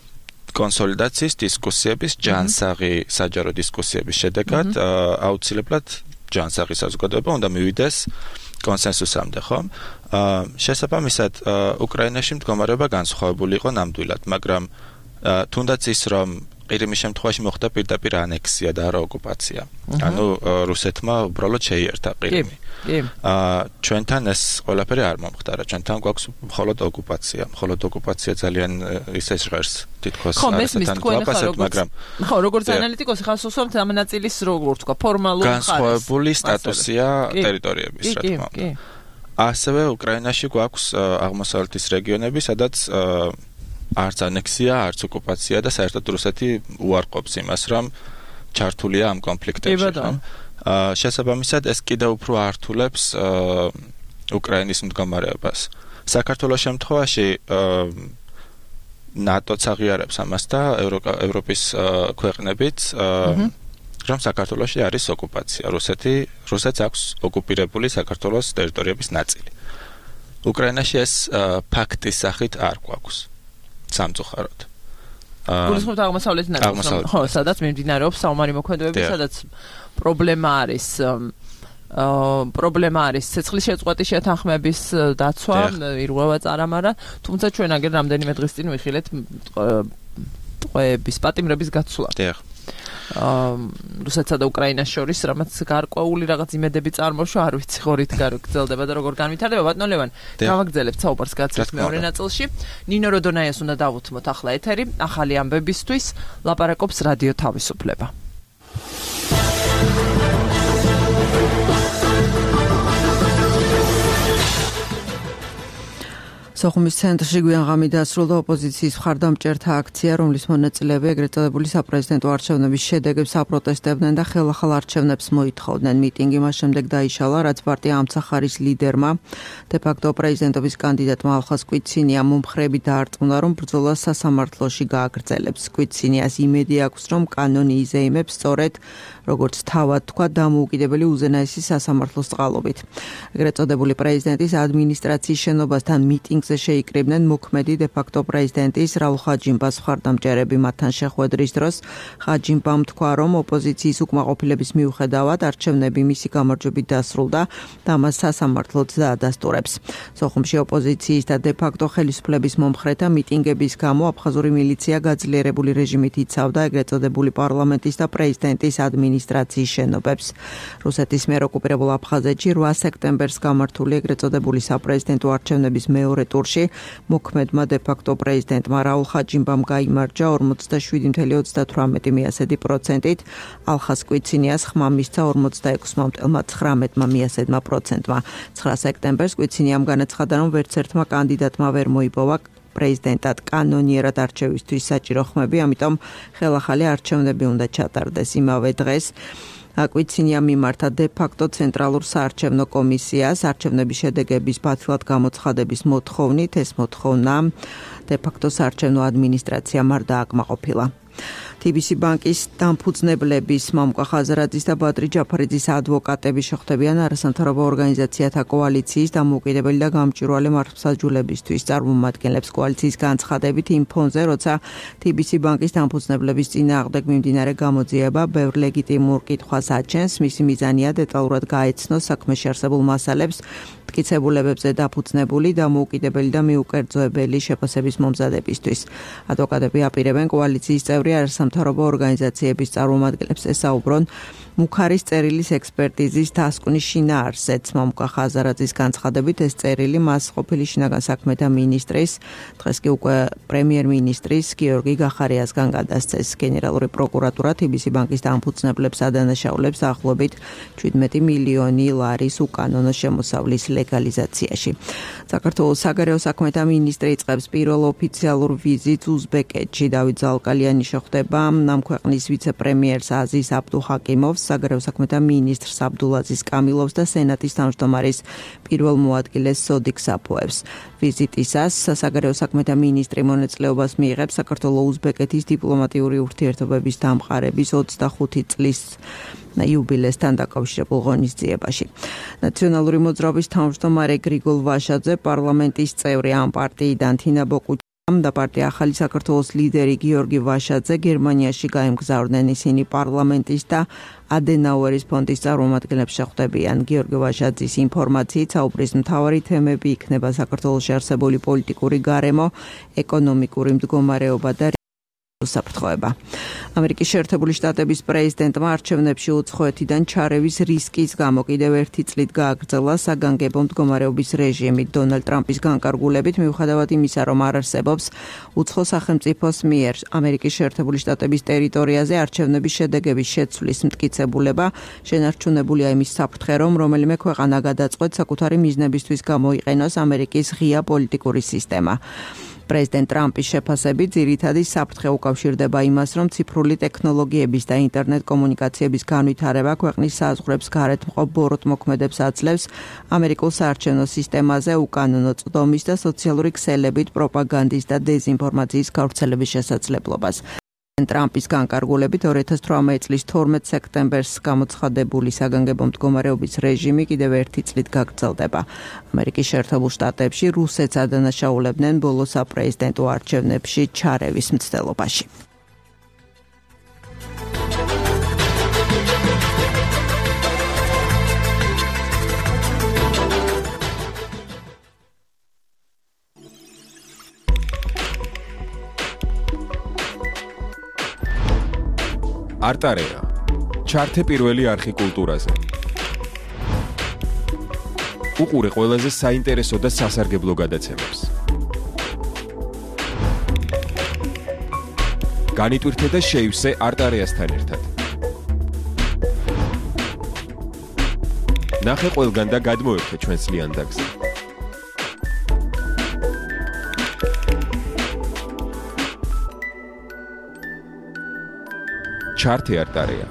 კონსოლიდაციის დისკუსიების ჯანსაღი საჯარო დისკუსიების შედეგად აუცილებლად ჯანსაღი საზოგადოება უნდა მივიდეს კონსენსუსამდე, ხო? შესაბამისად, უკრაინაში მდგომარეობა განსხვავებული იყო ნამდვილად, მაგრამ თუნდაც ის რომ ყირიმის შემთხვევაში მოხდა პირდაპირ ანექსია და არა ოკუპაცია. ანუ რუსეთმა უბრალოდ შეიერთა ყირიმი. ჩვენთან ეს ყველაფერი არ მომხდარა. ჩვენთან გვაქვს მხოლოდ ოკუპაცია. მხოლოდ ოკუპაცია ძალიან ისე ჟღერს თითქოს არასთან ვაფასებთ, მაგრამ ხო, როგორც ანალიტიკოსი ხარ უსვამთ ამ ნაწილის როგორ თქვა, ფორმალურ ხარეს. განსხვავებული სტატუსია ტერიტორიების, რა თქმა უნდა. ასევე უკრაინაში გვაქვს აღმოსავლეთის რეგიონები, სადაც არც ანექსია, არც ოკუპაცია და საერთოდ რუსეთი უარყოფს იმას, რომ ჩართულია ამ კონფლიქტებში. შესაბამისად, ეს კიდევ უფრო ართულებს უკრაინის მდგომარეობას. საქართველოს შემთხვევაში ნატოც აღიარებს ამას და ევროპის ქვეყნებიც, რომ საქართველოში არის ოკუპაცია. რუსეთი, რუსეთს აქვს ოკუპირებული საქართველოს ტერიტორიების ნაწილი. უკრაინაში ეს ფაქტის სახით არ გვაქვს. სამწუხაროდ. გულისხმობთ აღმოსავლეთ ნაწილს, ხო, სადაც მიმდინარეობს საომარი მოქმედებები, სადაც პრობლემა არის პრობლემა არის ცეცხლის შეწყვეტის შეთანხმების დაცვა, ირღვევა წარამარა, თუმცა ჩვენ აგერ რამდენიმე დღის წინ ვიხილეთ ტყვეების პატიმრების გაცვლა. დიახ. რუსეთსა და უკრაინას შორის რამაც გარკვეული რაღაც იმედები წარმოშვა, არ ვიცი ხორით გაგრძელდება და როგორ განვითარდება. ბატონო ლევან, გავაგრძელებთ საუბარს გაცილებით მეორე ნაწილში. ნინო როდონაიას უნდა დავუთმოთ ახლა ეთერი, ახალი ამბებისთვის ლაპარაკობს რადიო თავისუფლება. სოხუმის ცენტრში გვიანღამი დასრულდა ოპოზიციის მხარდამჭერთა აქცია, რომლის მონაწილეები ეგრეთ წოდებული საპრეზიდენტო არჩევნების შედეგებს აპროტესტებდნენ და ხელახალ არჩევნებს მოითხოვდნენ. მიტინგი მას შემდეგ დაიშალა, რაც პარტია ამცახარის ლიდერმა, დე-ფაქტო პრეზიდენტობის კანდიდატმა ალხას კვიცინიამ მომხრეები დაარწმუნა, რომ ბრძოლა სასამართლოში გააგრძელებს. კვიცინიას იმედი აქვს, რომ კანონი იზეიმებს სწორედ როგორც თავად თქვა, დამოუკიდებელი უზენაესი სასამართლოს წყალობით. ეგრეთ წოდებული პრეზიდენტის ადმინისტრაციის შენობასთან მიტინგზე შეიკრიბნენ მოქმედი დე-ფაქტო პრეზიდენტის რაულ ხაჯიმბას მხარდამჭერები. მათთან შეხვედრის დროს ხაჯიმბამ თქვა, რომ ოპოზიციის უკმაყოფილების მიუხედავად არჩევნები მისი გამარჯვებით დასრულდა და მას სასამართლოც დაადასტურებს. სოხუმში ოპოზიციის და დე-ფაქტო ხელისუფლების მომხრეთა მიტინგების გამო აფხაზური მილიცია გაძლიერებული რეჟიმით იცავდა ეგრეთ წოდებული პარლამენტის და პრეზიდენტის ადმინისტრაციის შენობებს. რუსეთის მიერ ოკუპირებულ აფხაზეთში რვა სექტემბერს გამართული ეგრეთ წოდებული საპრეზიდენტო არჩევნების მეორე ტურში მოქმედმა დე-ფაქტო პრეზიდენტმა რაულ ხაჯიმბამ გაიმარჯვა ორმოცდაშვიდი ათეული ოცდათვრამეტი მიასედი პროცენტით, ალხას კვიცინიას ხმა მისცა ორმოცდაექვსი ათეული მიასედმა პროცენტმა. ცხრა სექტემბერს კვიცინიამ განაცხადა, რომ ვერც ერთმა კანდიდატმა ვერ მოიპოვა პრეზიდენტად კანონიერად არჩევისთვის საჭირო ხმები, ამიტომ ხელახალი არჩევნები უნდა ჩატარდეს. იმავე დღეს კვიცინიამ მიმართა დე-ფაქტო ცენტრალურ საარჩევნო კომისიას არჩევნების შედეგების ბათილად გამოცხადების მოთხოვნით. ეს მოთხოვნა დე-ფაქტო საარჩევნო ადმინისტრაციამ არ დააკმაყოფილა. თი ბი სი ბანკის დამფუძნებლების მამუკა ხაზარაძის და ბადრი ჯაფარიძის ადვოკატები შეხვდებიან არასამთავრობო ორგანიზაციათა კოალიციის დამოუკიდებელი და გამჭვირვალე მართლმსაჯულებისთვის. წარმომადგენლებს კოალიციის განცხადებით იმ ფონზე, როცა თი ბი სი ბანკის დამფუძნებლების წინააღმდეგ მიმდინარე გამოძიება ბევრ ლეგიტიმურ კითხვას აჩენს. მისი მიზანია დეტალურად გაეცნოს საქმეში არსებულ მასალებს, მტკიცებულებებზე დაფუძნებული დამოუკიდებელი და მიუკერძოებელი შეფასების მომზადებისთვის. ადვოკატები აპირებენ კოალიციის წევრი არასამთავრობო ორგანიზაციების წარმომადგენლებს ესაუბრონ მუქარის წერილის ექსპერტიზის დასკვნის შინაარსებს. მამუკა ხაზარაძის განცხადებით ეს წერილი მას ყოფილი შინაგან საქმეთა მინისტრის, დღეს კი უკვე პრემიერ-მინისტრის გიორგი გახარიასგან გადასცეს. გენერალური პროკურატურა თი ბი სი ბანკის დამფუძნებლებს ადანაშაულებს ახლობით შვიდმეტი მილიონი ლარის უკანონო შემოსავლის ლეგალიზაციაში. საქართველოს საგარეო საქმეთა მინისტრი იწყებს პირველ ოფიციალურ ვიზიტს უზბეკეთში. დავით ზალკალიანი შეხვდება ამ ქვეყნის ვიცე-პრემიერს აზიზ აბდუჰაკიმოვს, საგარეო საქმეთა მინისტრს აბდულაზიზ კამილოვს და სენატის თავმჯდომარის პირველ მოადგილეს სოდიქ საფოევს. ვიზიტისას საგარეო საქმეთა მინისტრი მონაწილეობას მიიღებს საქართველოს-უზბეკეთის დიპლომატიური ურთიერთობების დამყარების ოცდახუთი წლის იუბილესთან დაკავშირებულ ღონისძიებაში. ნაციონალური მოძრაობის თავმჯდომარე გრიგოლ ვაშაძე, პარლამენტის წევრი ამ პარტიიდან თინა ბოკუჩა და პარტია ახალი საქართველოს ლიდერი გიორგი ვაშაძე გერმანიაში გაემგზავრნენ. ისინი პარლამენტის და ადენაუერის ფონდის წარმომადგენლებს შეხვდებიან. გიორგი ვაშაძის ინფორმაციით საუბრის მთავარი თემები იქნება საქართველოში არსებული პოლიტიკური გარემო, ეკონომიკური მდგომარეობა და საფრთხეობა. ამერიკის შეერთებული შტატების პრეზიდენტმა არჩევნებში უცხოეთიდან ჩარევის რისკის გამო კიდევ ერთი წლით გააგრძელა საგანგებო მდგომარეობის რეჟიმი. დონალდ ტრამპის განკარგულებით, მიუხედავად იმისა, რომ არ არსებობს უცხო სახელმწიფოს მიერ ამერიკის შეერთებული შტატების ტერიტორიაზე არჩევნების შედეგების შეცვლის მტკიცებულება, შენარჩუნებულია იმის საფრთხე, რომ რომელიმე ქვეყანა გადაწყვეტს საკუთარი მიზნებისთვის გამოიყენოს ამერიკის ღია პოლიტიკური სისტემა. პრეზიდენტ ტრამპის შეფასებით ძირითადი საფრთხე უკავშირდება იმას, რომ ციფრული ტექნოლოგიების და ინტერნეტ კომუნიკაციების განვითარება ქვეყნის საზღვრებს გარეთ მყოფ ბოროტ მოქმედებს აძლევს ამერიკულ საარჩევნო სისტემაზე უკანონო წვდომის და სოციალური ქსელებით პროპაგანდის და დეზინფორმაციის გავრცელების შესაძლებლობას. ტრამპის განკარგულებით ორი ათას თვრამეტი წლის თორმეტ სექტემბერს გამოცხადებული საგანგებო მდგომარეობის რეჟიმი კიდევ ერთი წლით გაგრძელდება. ამერიკის შეერთებულ შტატებში რუსეთს ადანაშაულებდნენ ბოლო საპრეზიდენტო არჩევნებში ჩარევის მცდელობაში. არტარეა. ჩართე პირველი არხი კულტურაზე. უყურე ყველაზე საინტერესო და სასარგებლო გადაცემებს. განიტვირთე და შეივსე არტარეასთან ერთად. ნახე ყველგან და გადმოერთე ჩვენს ლიანდაგზე. ჩართე არტარეა.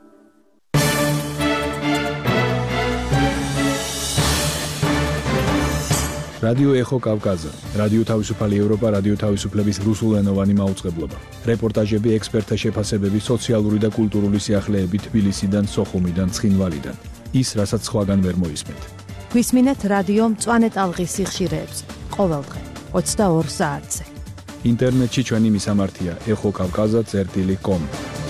რადიო ეხო კავკაზა, რადიო თავისუფალი ევროპა, რადიო თავისუფლების რუსულენოვანი მაუწყებლობა. რეპორტაჟები, ექსპერტთა შეფასებები, სოციალური და კულტურული სიახლეები თბილისიდან, სოხუმიდან, ცხინვალიდან. ის, რასაც სხვაგან ვერ მოისმენთ. გვისმინეთ რადიო მწვანე ტალღის სიხშირეებს ყოველდღე ოცდაორ საათზე. ინტერნეტში ჩვენი მისამართია ეხო კავკაზა წერტილი კომ.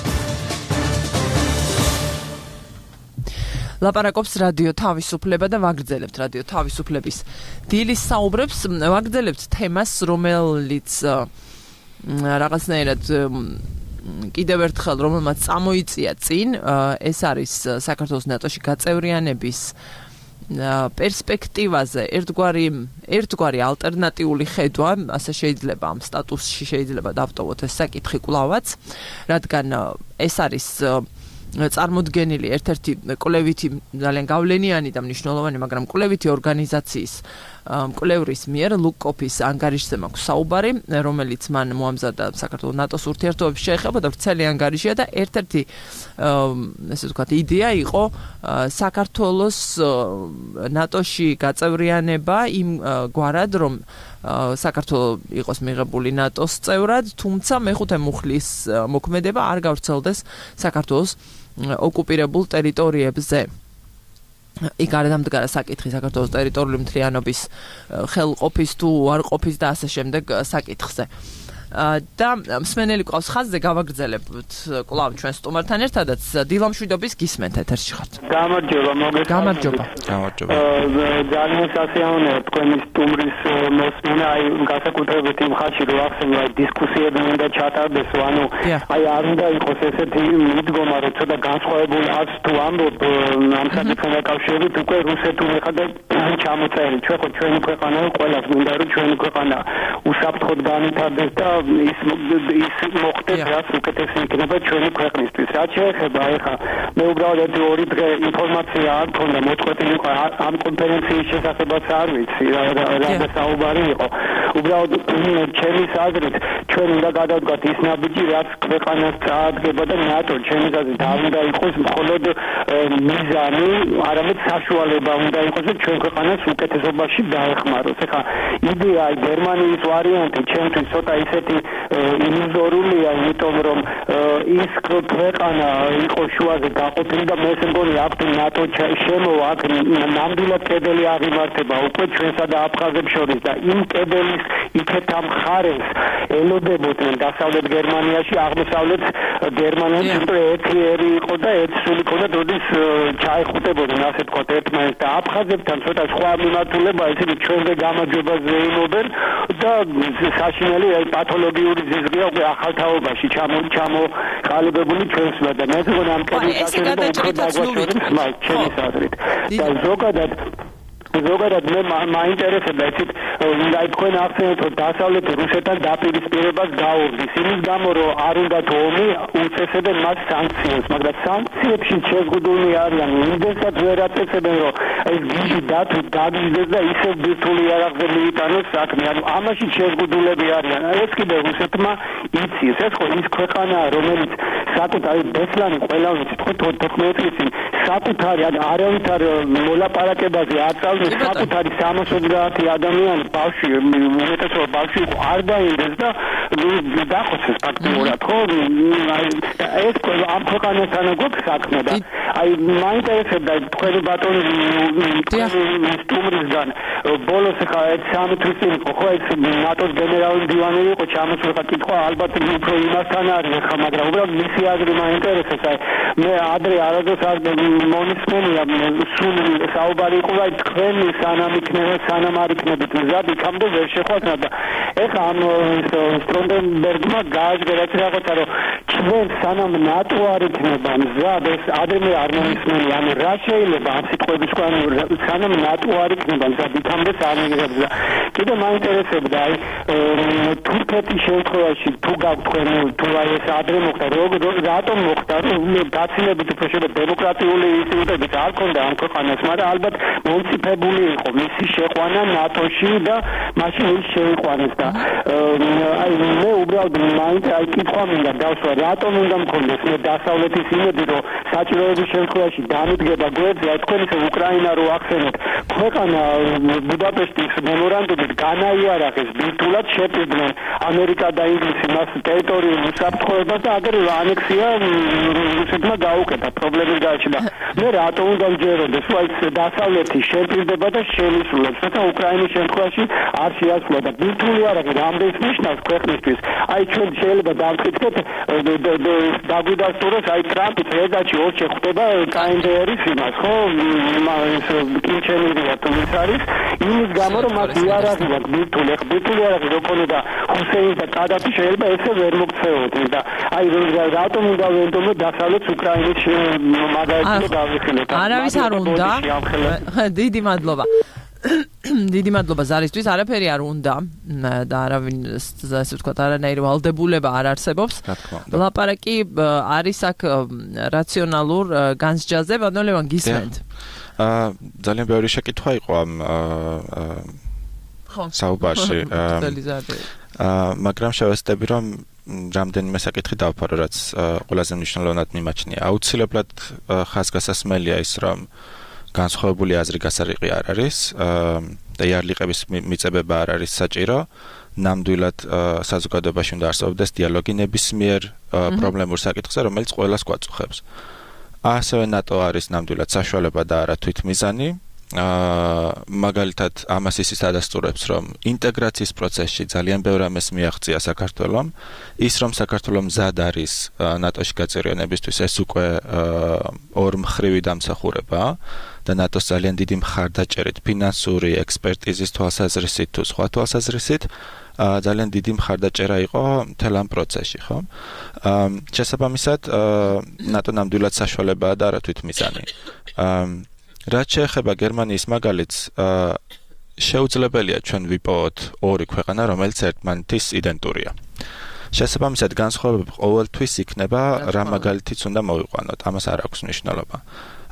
ლაპარაკობს რადიო თავისუფლება და ვაგრძელებთ რადიო თავისუფლების დილის საუბრებს, ვაგრძელებთ თემას, რომელიც რაღაცნაირად კიდევ ერთხელ რომელმაც წამოიწია წინ, ეს არის საქართველოს ნატოში გაწევრიანების პერსპექტივაზე ერთგვარი ერთგვარი ალტერნატიული ხედვა, ასე შეიძლება ამ სტატუსში შეიძლება დავტოვოთ ეს საკითხი კვლავაც, რადგან ეს არის წარმოდგენილი ერთ-ერთი კვლევითი ძალიან გავლენიანი და მნიშვნელოვანი, მაგრამ კვლევითი ორგანიზაციის მკვლევრის მიერ ლუკ-კოფის ანგარიშზე მაქვს საუბარი, რომელიც მან მოამზადა საქართველოს ნატოს ურთიერთობებს შეეხება და ვრცელი ანგარიშია და ერთ-ერთი ესე ვთქვათ იდეა იყო საქართველოს ნატოში გაწევრიანება იმ გვარად, რომ საქართველოს იყოს მიღებული ნატოს წევრად, თუმცა მეხუთე მუხლის მოქმედება არ გავრცელდეს საქართველოს ოკუპირებულ ტერიტორიებზე. იქ არ დამდგარა საკითხი საქართველოს ტერიტორიული მთლიანობის ხელყოფის თუ უარყოფის და ასე შემდეგ საკითხზე. და მსმენელი ყავს ხაზზე გავაგრძელებთ კვლავ ჩვენ სტუმართან ერთადაც დილამშვიდობის გისმენთ ეთერში ხართ. გამარჯობა, მოგესალმებით. გამარჯობა. გამარჯობა. ძალიან სასიამოვნოა თქვენი სტუმრის მოსმენა, აი განსაკუთრებით იმ ხალხში რო ახსენე აი დისკუსიები უნდა ჩატარდეს, ანუ აი არ უნდა იყოს ესეთი მიდგომა, რომ ცოტა განსხვავებული არც თუ ამბობ ამ საკითხთან დაკავშირებით უკვე რუსეთულ ეხადა ჩამოწერილი. ჩვენ ხო ჩვენი ქვეყანა ყველას მინდა რომ ჩვენი ქვეყანა უსაფრთხოდ განვითარდეს და ის ის მოხდეს რაც უკეთესი იქნება ჩვენი ქვეყნისთვის. რაც შეეხება ეხა მე უბრალოდ ორი დღე ინფორმაცია არ მქონდა მოწყვეტილი იყო ამ კონფერენციის შესახებაც არ ვიცი რა რა საუბარი იყო. უბრალოდ ჩემი აზრით ჩვენ უნდა გადავდგათ ის ნაბიჯი, რაც ქვეყანას წაადგება და ნატო ჩემი აზრით არ უნდა იყოს მხოლოდ მიზანი, არამედ საშუალება უნდა იყოს და ჩვენ ქვეყანას უკეთესობაში დაეხმაროს. ეხლა იდეა გერმანიის ვარიანტი ჩემთვის ცოტა ისეთი ილუზორულია, იმიტომ რომ ის ქვეყანა იყოს შუაზე დაყოფილი და მე მგონი აქ ნატო შემოვა, აქ ნამდვილად კედელი აღიმართება უკვე ჩვენსა და აფხაზებს შორის და იმ კედელის იქეთ ამ ხარეს ელოდებოდნენ დასავლეთ გერმანიაში, აღმოსავლეთ გერმანიაში უკვე ერთი ერი იყო და ერთი სული ქონდა, როდის ჩაეხუტებოდნენ ასე ვთქვათ ერთმანეთს და აფხაზებთან ცოტა სხვა მიმართულება, ისინი ჩვენზე გამარჯვებას ზეიმობენ და საშინელი პათოლოგიური ზიზღია უკვე ახალ თაობაში ჩამო ჩამოყალიბებული ჩვენსვლა და მე მგონი ამ კედლის აღება უფრო დაგვაჩვენებს მას ჩემი აზრით და ზოგადად ზოგადად მე მაინტერესებდა იცით უნდა თქვენ ახსენეთ რომ დასავლეთი რუსეთთან დაპირისპირებას გაუღდის იმის გამო რომ არ უნდათ ომი უწესებენ მას სანქციებს მაგრამ სანქციებში შეზღუდული არიან იმდენსაც ვერ აწესებენ რომ ეს გიჟი დათვით დაგიჟდეს და ისევ ბირთვული იარაღზე მიიტანოს საქმე ანუ ამაში შეზღუდულები არიან ეს კიდე რუსეთმა იცის ეს ხო ის ქვეყანაა რომელიც საკუთარი ბესლანი ყველა ვიცით ხო თოთხმეტი წელი საკუთარი არავითარ მოლაპარაკებაზე არ წავიდეს საკუთარი სამოცდაათი ადამიანი ბავშვი უმეტესობა ბავშვი არ დაინდეს და დახოცეს ფაქტიურად ხო ეს ამ ქვეყანასთან გვაქვს საქმე და აი მაინტერესებდა თქვენი ბატონი სტუმრისგან ბოლოს ხა სამი თვის წინ ხო ეს ნატოს გენერალური მდივანი იყო ჩამოსვლა კითხვა ალბათ უფრო იმასთან არის ხა მაგრამ უბრალოდ მისი აზრი მაინტერესებს აი მე ადრე არადოს არ მონისმენია სულ საუბარი იყო აი თქვენ სანამ იქნება სანამ არ იქნებით მზად იქამდე ვერ შეხვდნა და ეხლა ამ სტრონდენბერგმა გააჟღერა რაღაცა რომ ჩვენ სანამ ნატო არ იქნება მზად ეს ადრე არ მომისმენი ანუ რა შეიძლება ამ სიტყვების თქვა სანამ ნატო არ იქნება მზად იქამდე არ მიგებდა კიდე მაინტერესებდა აი თურქეთის შემთხვევაში თუ გაქვთ თქვენ თუ აი ეს ადრე მოხდა რატომ მოხდა დაცილებით უფრო შეიძლება დემოკრატიული ინსტიტუტები არ ქონდა ამ ქვეყანას მაგრამ ალბათ მომწიფებული იყო მისი შეყვანა ნატოში და მაშინ ის შეიყვანეს და აი მე უბრალოდ მაინც აი კითხვა მინდა დავსვა რატომ უნდა მქონდეს მე დასავლეთის იმედი რომ საჭიროების შემთხვევაში დამიდგება გვერდზე აი თქვენ ისე უკრაინა რო ახსენეთ ქვეყანა ბუდაპეშტის მემორანდუმით განაიარაღეს ბირთვულად შეპირდნენ ამერიკა და ინგლისი მას ტერიტორიულ უსაფრთხოებას და აგერ ანექსია რუსეთმა გაუკეთა პრობლემის გააჩნდა მე რატომ უნდა მჯეროდეს აი დასავლეთი შეპირდება და შემისულებს და უკრაინის შემთხვევაში არ შეასრულა და ბირთვული არაღი რამდენს ნიშნავს ქვეყნისთვის აი ჩვენ შეიძლება დავკითხეთ დაგვიდასტუროს აი ტრამპის რეგაჩი ორ შეხვდება კაინდერის იმას ხო ეს კინჩენია თუ ის არის იმის გამო რომ მას იარაღი აქვს ბირთვული ახ ბირთვული არაღი როგორი და ჰუსეინი და კადაფი შეიძლება ესე ვერ მოქცეოდნენ და აი რატომ უნდა ვენდომო დასავლეთ უკრაინის მაგალითად გავიხილოთ არავის არ უნდა დიდი მადლობა დიდი მადლობა ზარისთვის არაფერი არ უნდა და არავინ ასე ვთქვათ არანაირი ვალდებულება არ არსებობს ლაპარაკი არის აქ რაციონალურ განსჯაზე ბატონ ლევან გისმენთ აა ძალიან ბევრი შეკითხვა იყო ამ საუბარში აა მაგრამ შევეცდები რომ რამდენიმე საკითხი დავფარო რაც ყველაზე მნიშვნელოვნად მიმაჩნია აუცილებლად ხაზგასასმელია ის რომ განსხვავებული აზრი გასარიყი არ არის და იარლიყების მიწებება არ არის საჭირო ნამდვილად საზოგადოებაში უნდა არსებობდეს დიალოგი ნებისმიერ პრობლემურ საკითხზე რომელიც ყველას გვაწუხებს ასევე ნატო არის ნამდვილად საშუალება და არა თვითმიზანი მაგალითად ამას ისიც ადასტურებს რომ ინტეგრაციის პროცესში ძალიან ბევრ ამას მიაღწია საქართველომ ის რომ საქართველო მზად არის ნატოში გაწევრიანებისთვის ეს უკვე ორმხრივი დამსახურებაა და ნატოს ძალიან დიდი მხარდაჭერით ფინანსური ექსპერტიზის თვალსაზრისით თუ სხვა თვალსაზრისით ძალიან დიდი მხარდაჭერა იყო მთელ ამ პროცესში ხო შესაბამისად ნატო ნამდვილად საშუალებაა და არა თვითმიზანი რაც შეეხება გერმანიის მაგალითს შეუძლებელია ჩვენ ვიპოვოთ ორი ქვეყანა რომელიც ერთმანეთის იდენტურია შესაბამისად განსხვავება ყოველთვის იქნება რა მაგალითიც უნდა მოვიყვანოთ ამას არ აქვს მნიშვნელობა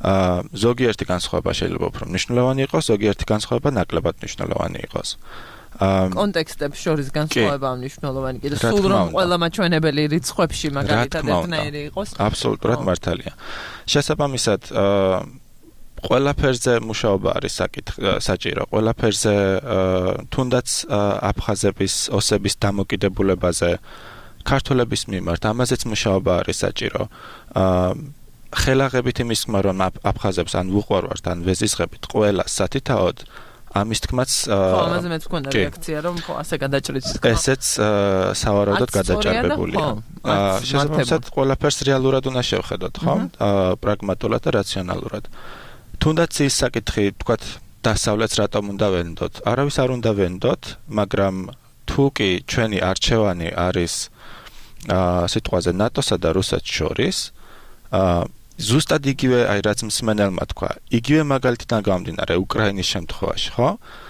ზოგიერთი განსხვავება შეიძლება უფრო მნიშვნელოვანი იყოს ზოგიერთი განსხვავება ნაკლებად მნიშვნელოვანი იყოს კონტექსტებს შორის განსხვავება მნიშვნელოვანი კიდე სულ რომ ყველა მაჩვენებელი რიცხვებში მაგალითად ერთნაირი იყოს აბსოლუტურად მართალია შესაბამისად ყველაფერზე მუშაობა არის საჭირო ყველაფერზე თუნდაც აფხაზების ოსების დამოკიდებულებაზე ქართველების მიმართ ამაზეც მუშაობა არის საჭირო ხელაღებით იმის ხმა რომ აფხაზებს ან უყვარვართ ან ვეზისხებით ყველა სათითაოდ ამის თქმაც ხო ამაზე მეც მქონდა რეაქცია რომ ხო ასე გადაჭრით ესეც სავარაუდოდ გადაჭარბებულია შესაბამისად ყველაფერს რეალურად უნდა შევხედოთ ხო პრაგმატულად და რაციონალურად თუნდაც ის საკითხი თქვათ დასავლეთს რატომ უნდა ვენდოთ არავის არ უნდა ვენდოთ მაგრამ თუ კი ჩვენი არჩევანი არის სიტყვაზე ნატოსა და რუსეთს შორის ზუსტად იგივე აი რაც მსმენელმა თქვა იგივე მაგალითიდან გამომდინარე უკრაინის შემთხვევაში ხო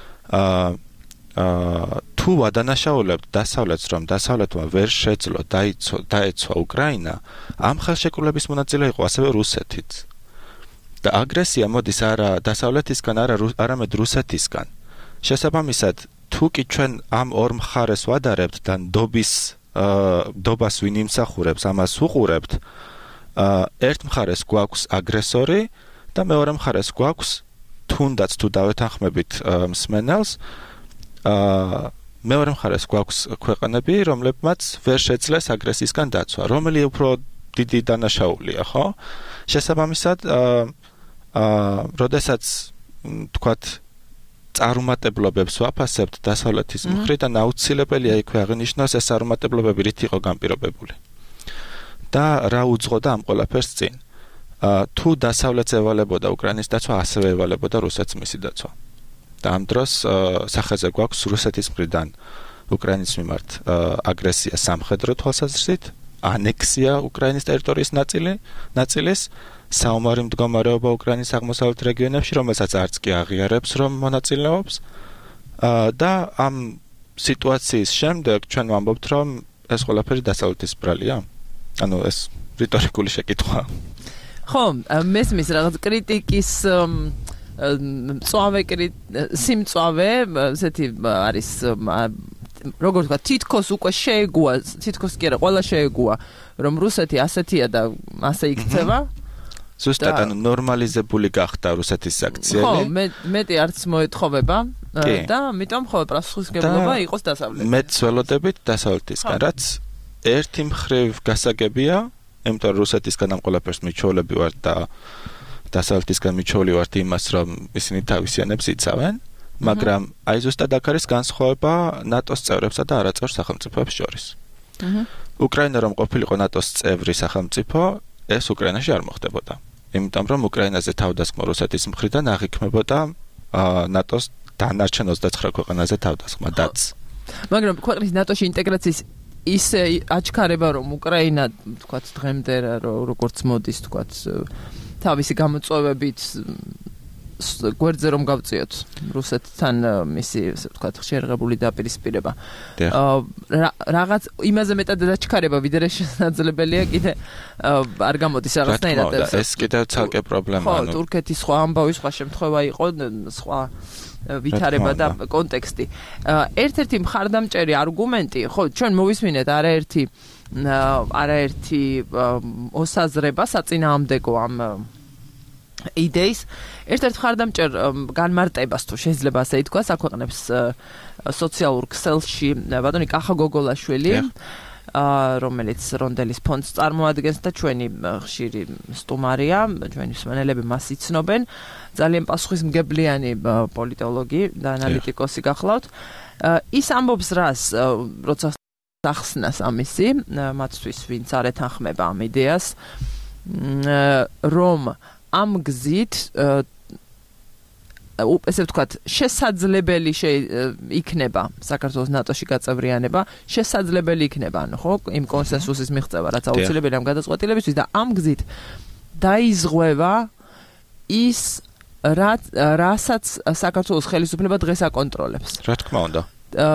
აა თუ ვადანაშაულებთ დასავლეთს რომ დასავლეთმა ვერ შეძლო დაიცვა დაეცვა უკრაინა ამ ხელშეკრულების მონაწილე იყო ასევე რუსეთიც და აგრესია მოდის არა დასავლეთისგან არა არამედ რუსეთისგან შესაბამისად თუ კი ჩვენ ამ ორ მხარეს ვადარებთ და ნდობის ნდობას ვინ იმსახურებს ამას უყურებთ ერთ მხარეს გვაქვს აგრესორი და მეორე მხარეს გვაქვს თუნდაც თუ დავეთანხმებით მსმენელს მეორე მხარეს გვაქვს ქვეყნები რომლებმაც ვერ შეძლეს აგრესიისგან დაცვა რომელი უფრო დიდი დანაშაულია ხო შესაბამისად აა როდესაც თქვათ წარუმატებლობებს ვაფასებთ დასავლეთის მხრიდან აუცილებელია იქვე აღინიშნოს ეს წარუმატებლობები რით იყო განპირობებული და რა უძღოდა ამ ყველაფერს წინ. თუ დასავლეთს ევალებოდა უკრაინის დაცვა, ასევე ევალებოდა რუსეთს მისი დაცვა. და ამ დროს სახეზე გვაქვს რუსეთის მხრიდან უკრაინის მიმართ აგრესია სამხედრო თვალსაზრისით, ანექსია უკრაინის ტერიტორიის ნაწილი, ნაწილის, საომარი მდგომარეობა უკრაინის აღმოსავლეთ რეგიონებში, რომელსაც არც კი აღიარებს, რომ მონაწილეობს და ამ სიტუაციის შემდეგ ჩვენ ვამბობთ, რომ ეს ყველაფერი დასავლეთის ბრალია. ანუ ეს რიტორიკული შეკითხვა. ხო, მესმის რაღაც კრიტიკის მწვავე სიმწვავე, ესეთი არის როგორ ვთქვა, თითქოს უკვე შეეგუა, თითქოს კი არა, ყველა შეეგუა, რომ რუსეთი ასეთია და ასე იქცევა. ზუსტად ანუ ნორმალიზებული გახდა რუსეთის საქციელი. ხო, მე მეტი არც მოეთხოვება და ამიტომ ხო პასუხისმგებლობა იყოს დასავლეთთან. მეც ველოდებით დასავლეთისგან, რაც ერთი მხრივ გასაგებია, იმიტომ რომ რუსეთისგან ამ ყველაფერს მიჩოვლები ვარ და დასავლეთისგან მიჩოვლი ვარ იმას, რომ ისინი თავისიანებს იცავენ, მაგრამ აი ზუსტად აქ არის განსხვავება ნატოს წევრებსა და არაწევრ სახელმწიფოებს შორის. უკრაინა რომ ყოფილიყო ნატოს წევრი სახელმწიფო, ეს უკრაინაში არ მოხდებოდა. იმიტომ რომ უკრაინაზე თავდასხმა რუსეთის მხრიდან აღიქმებოდა ნატოს დანარჩენ ოცდაცხრა ქვეყანაზე თავდასხმა დაც. მაგრამ ქვეყნის ნატოში ინტეგრაციის ისე აჩქარება რომ უკრაინა თქვათ დღემდე როგორც მოდის თქვათ თავისი გამოწვევებით გვერდზე რომ გავწიოთ რუსეთთან მისი ესე ვთქვათ შეერღებული დაპირისპირება რაღაც იმაზე მეტად დაჩქარება ვიდრე შესაძლებელია კიდე არ გამოდის რაღაცნაირად ეს კიდევ ცალკე პრობლემაა ხო თურქეთის სხვა ამბავი სხვა შემთხვევა იყო სხვა ვითარება და კონტექსტი. ერთ-ერთი მხარდამჭერი არგუმენტი, ხო, ჩვენ მოვისმინეთ არაერთი არაერთი ოსაზრება საწინააღმდეგო ამ იდეის. ერთ-ერთ მხარდამჭერ განმარტებას თუ შეიძლება ასე ითქვას, აქვეყნებს სოციალურ ქსელში ბატონი კახა გოგოლაშვილი, რომელიც რონდელის ფონდს წარმოადგენს და ჩვენი ხშირი სტუმარია, ჩვენი მსმენელები მას იცნობენ. ძალიან პასუხისმგებლიანი პოლიტოლოგი და ანალიტიკოსი გახლავთ. ის ამბობს რას, როცა ახსნას ამისი, მათთვის ვინც არ ეთანხმება ამ იდეას, რომ ამ გზით ესე ვთქვათ, შესაძლებელი იქნება საქართველოს ნატოში გაწევრიანება, შესაძლებელი იქნება, ანუ ხო, იმ კონსენსუსის მიღწევა, რაც აუცილებელია ამ გადაწყვეტილებისთვის და ამ გზით დაიზღვევა ის რასაც საქართველოს ხელისუფლება დღეს აკონტროლებს. რა თქმა უნდა.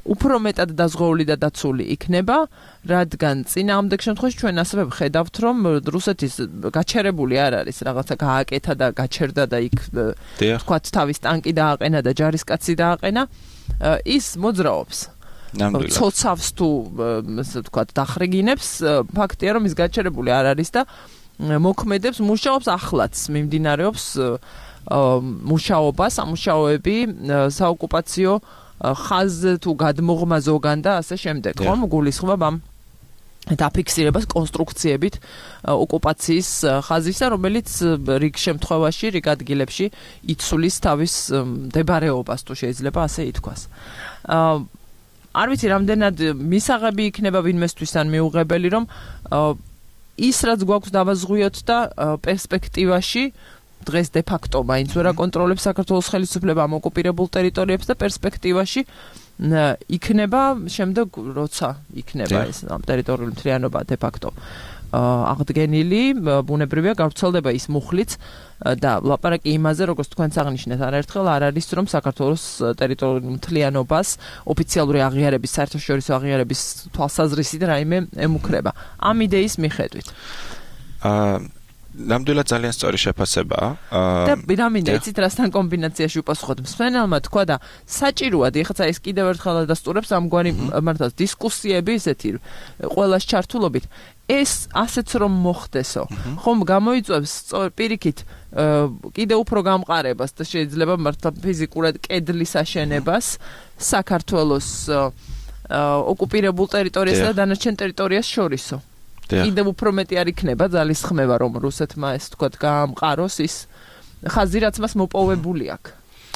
უფრო მეტად დაზღვეული და დაცული იქნება, რადგან წინააღმდეგ შემთხვევაში ჩვენ ასევე ვხედავთ, რომ რუსეთის გაჩერებული არ არის, რაღაცა გააკეთა და გაჩერდა და იქ თქვათ თავის ტანკი დააყენა და ჯარისკაცი დააყენა, ის მოძრაობს. ცოცავს თუ ასე ვთქვათ დახრიგინებს, ფაქტია რომ ის გაჩერებული არ არის და მოქმედებს, მუშაობს ახლაც, მიმდინარეობს მუშაობა, სამუშაოები საოკუპაციო ხაზზე თუ გადმოღმა ზოგან და ასე შემდეგ, ხომ გულისხმობ ამ დაფიქსირებას კონსტრუქციებით ოკუპაციის ხაზისა, რომელიც რიგ შემთხვევაში, რიგ ადგილებში იცვლის თავის მდებარეობას, თუ შეიძლება ასე ითქვას. არ ვიცი, რამდენად მისაღები იქნება ვინმესთვის ან მიუღებელი, რომ ის რაც გვაქვს დავაზღვიოთ და პერსპექტივაში დღეს de facto მაინც ვერ აკონტროლებს საქართველოს ხელისუფლება ამ ოკუპირებულ ტერიტორიებს და პერსპექტივაში იქნება შემდეგ როცა იქნება ეს ამ ტერიტორიული მთლიანობა de facto აღდგენილი, ბუნებრივია გავრცელდება ის მუხლიც და ლაპარაკი იმაზე, როგორც თქვენც აღნიშნეთ, არაერთხელ არ არის რომ საქართველოს ტერიტორიული მთლიანობას ოფიციალური აღიარების, საერთაშორისო აღიარების თვალსაზრისით რაიმე ემუქრება. ამ იდეის მიხედვით. აა ნამდვილად ძალიან სწორი შეფასებაა. და რამინდა იცით რასთან კომბინაციაში უპასუხოთ მსმენელმა თქვა და საჭიროა ეხლა ეს კიდევ ერთხელ დასტურებს ამგვარი მართლა დისკუსიები ისეთი ყველას ჩართულობით ეს ასეც რომ მოხდესო ხომ გამოიწვევს პირიქით კიდევ უფრო გამყარებას და შეიძლება მართლა ფიზიკურად კედლის აშენებას საქართველოს ოკუპირებულ ტერიტორიასა და დანარჩენ ტერიტორიას შორისო. კიდევ უფრო მეტი არ იქნება ძალისხმევა რომ რუსეთმა ეს თქვა გაამყაროს ის ხაზი რაც მას მოპოვებული აქვს.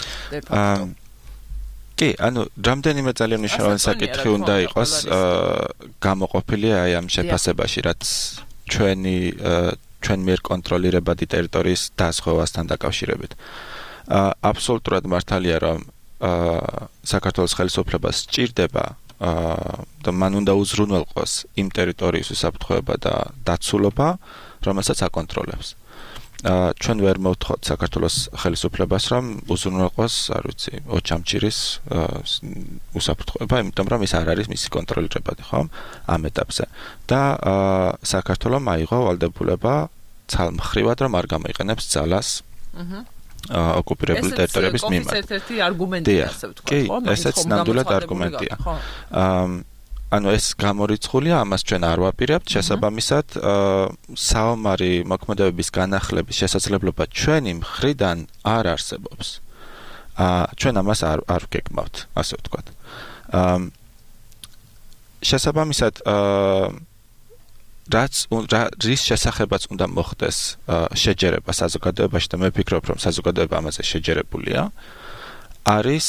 კი, ანუ რამდენიმე ძალიან მნიშვნელოვანი საკითხი უნდა იყოს გამოყოფილი აი ამ შეფასებაში, რაც ჩვენი ჩვენ მიერ კონტროლირებადი ტერიტორიის დაზღვევასთან დაკავშირებით. აბსოლუტურად მართალია რომ საქართველოს ხელისუფლებას სჭირდება და მან უნდა უზრუნველყოს იმ ტერიტორიის უსაფრთხოება და დაცულობა, რომელსაც აკონტროლებს. ჩვენ ვერ მოვთხოვთ საქართველოს ხელისუფლებას, რომ უზრუნველყოს, არ ვიცი, ოჩამჩირის უსაფრთხოება, იმიტომ რომ ის არ არის მისი კონტროლირებადი, ხო? ამ ეტაპზე. და საქართველოს აიღო ვალდებულება ცალმხრივად, რომ არ გამოიყენებს ძალას. აჰა. ოკუპირებული ტერიტორიების მიმართ. ეს ერთ-ერთი არგუმენტია, ასე ვთქვათ, ხო? ესეც ნამდვილად არგუმენტია. ანუ ეს გამორიცხულია, ამას ჩვენ არ ვაპირებთ, შესაბამისად, საომარი მოქმედებების განახლების შესაძლებლობა ჩვენი მხრიდან არ არსებობს. ჩვენ ამას არ არ ვგეგმავთ, ასე ვთქვათ. შესაბამისად, რაც რის შესახებაც უნდა მოხდეს შეჯერება საზოგადოებაში და მე ვფიქრობ, რომ საზოგადოება ამაზე შეჯერებულია, არის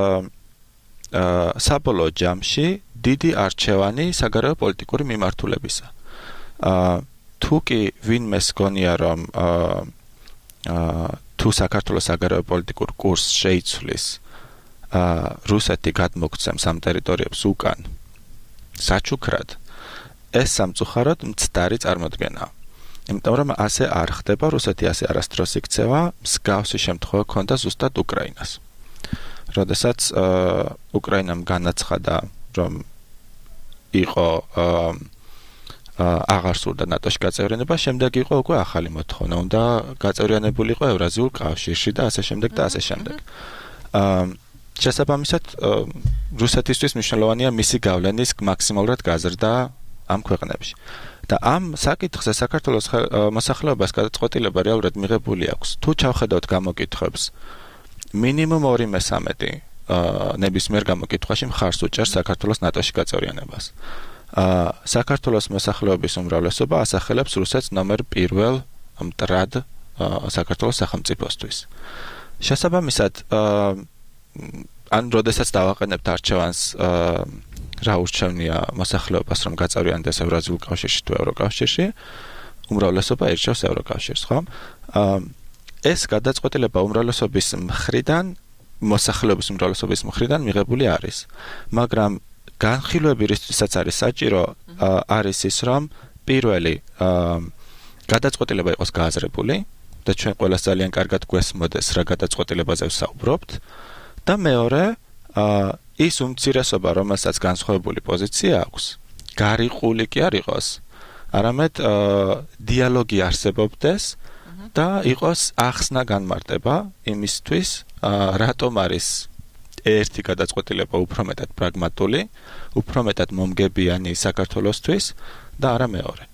საბოლოო ჯამში დიდი არჩევანი საგარეო პოლიტიკური მიმართულებისა. თუ კი ვინმეს გონია, რომ თუ საქართველოს საგარეო პოლიტიკურ კურსს შეიცვლის, რუსეთი გადმოგცემს ამ ტერიტორიებს უკან საჩუქრად, ეს სამწუხაროდ მცდარი წარმოდგენაა. იმიტომ რომ ასე არ ხდება, რუსეთი ასე არასდროს იქცევა, მსგავსი შემთხვევა ჰქონდა ზუსტად უკრაინას. როდესაც უკრაინამ განაცხადა, რომ იყო აღარ სურდა ნატოში გაწევრიანება, შემდეგ იყო უკვე ახალი მოთხოვნა, უნდა გაწევრიანებულიყო ევრაზიულ კავშირში და ასე შემდეგ და ასე შემდეგ. შესაბამისად, რუსეთისთვის მნიშვნელოვანია მისი გავლენის მაქსიმალურად გაზრდა ამ ქვეყნებში. და ამ საკითხზე საქართველოს მოსახლეობას გადაწყვეტილება რეალურად მიღებული აქვს. თუ ჩავხედავთ გამოკითხვებს, მინიმუმ ორი მესამედი ნებისმიერ გამოკითხვაში მხარს უჭერს საქართველოს ნატოში გაწევრიანებას. საქართველოს მოსახლეობის უმრავლესობა ასახელებს რუსეთს ნომერ პირველ მტრად საქართველოს სახელმწიფოსთვის. შესაბამისად, ან როდესაც დავაყენებთ არჩევანს რა ურჩევნია მოსახლეობას რომ გაწევრიანდეს ევრაზიულ კავშირში თუ ევროკავშირში, უმრავლესობა ირჩევს ევროკავშირს, ხო? ეს გადაწყვეტილება უმრავლესობის მხრიდან, მოსახლეობის უმრავლესობის მხრიდან მიღებული არის. მაგრამ განხილვები რისთვისაც არის საჭირო, არის ის, რომ პირველი გადაწყვეტილება იყოს გააზრებული და ჩვენ ყველას ძალიან კარგად გვესმოდეს რა გადაწყვეტილებაზე ვსაუბრობთ და მეორე ის უმცირესობა, რომელსაც განსხვავებული პოზიცია აქვს, გარიყული კი არ იყოს, არამედ დიალოგი არსებობდეს და იყოს ახსნა განმარტება იმისთვის, რატომ არის ერთი გადაწყვეტილება უფრო მეტად პრაგმატული, უფრო მეტად მომგებიანი საქართველოსთვის და არა მეორე.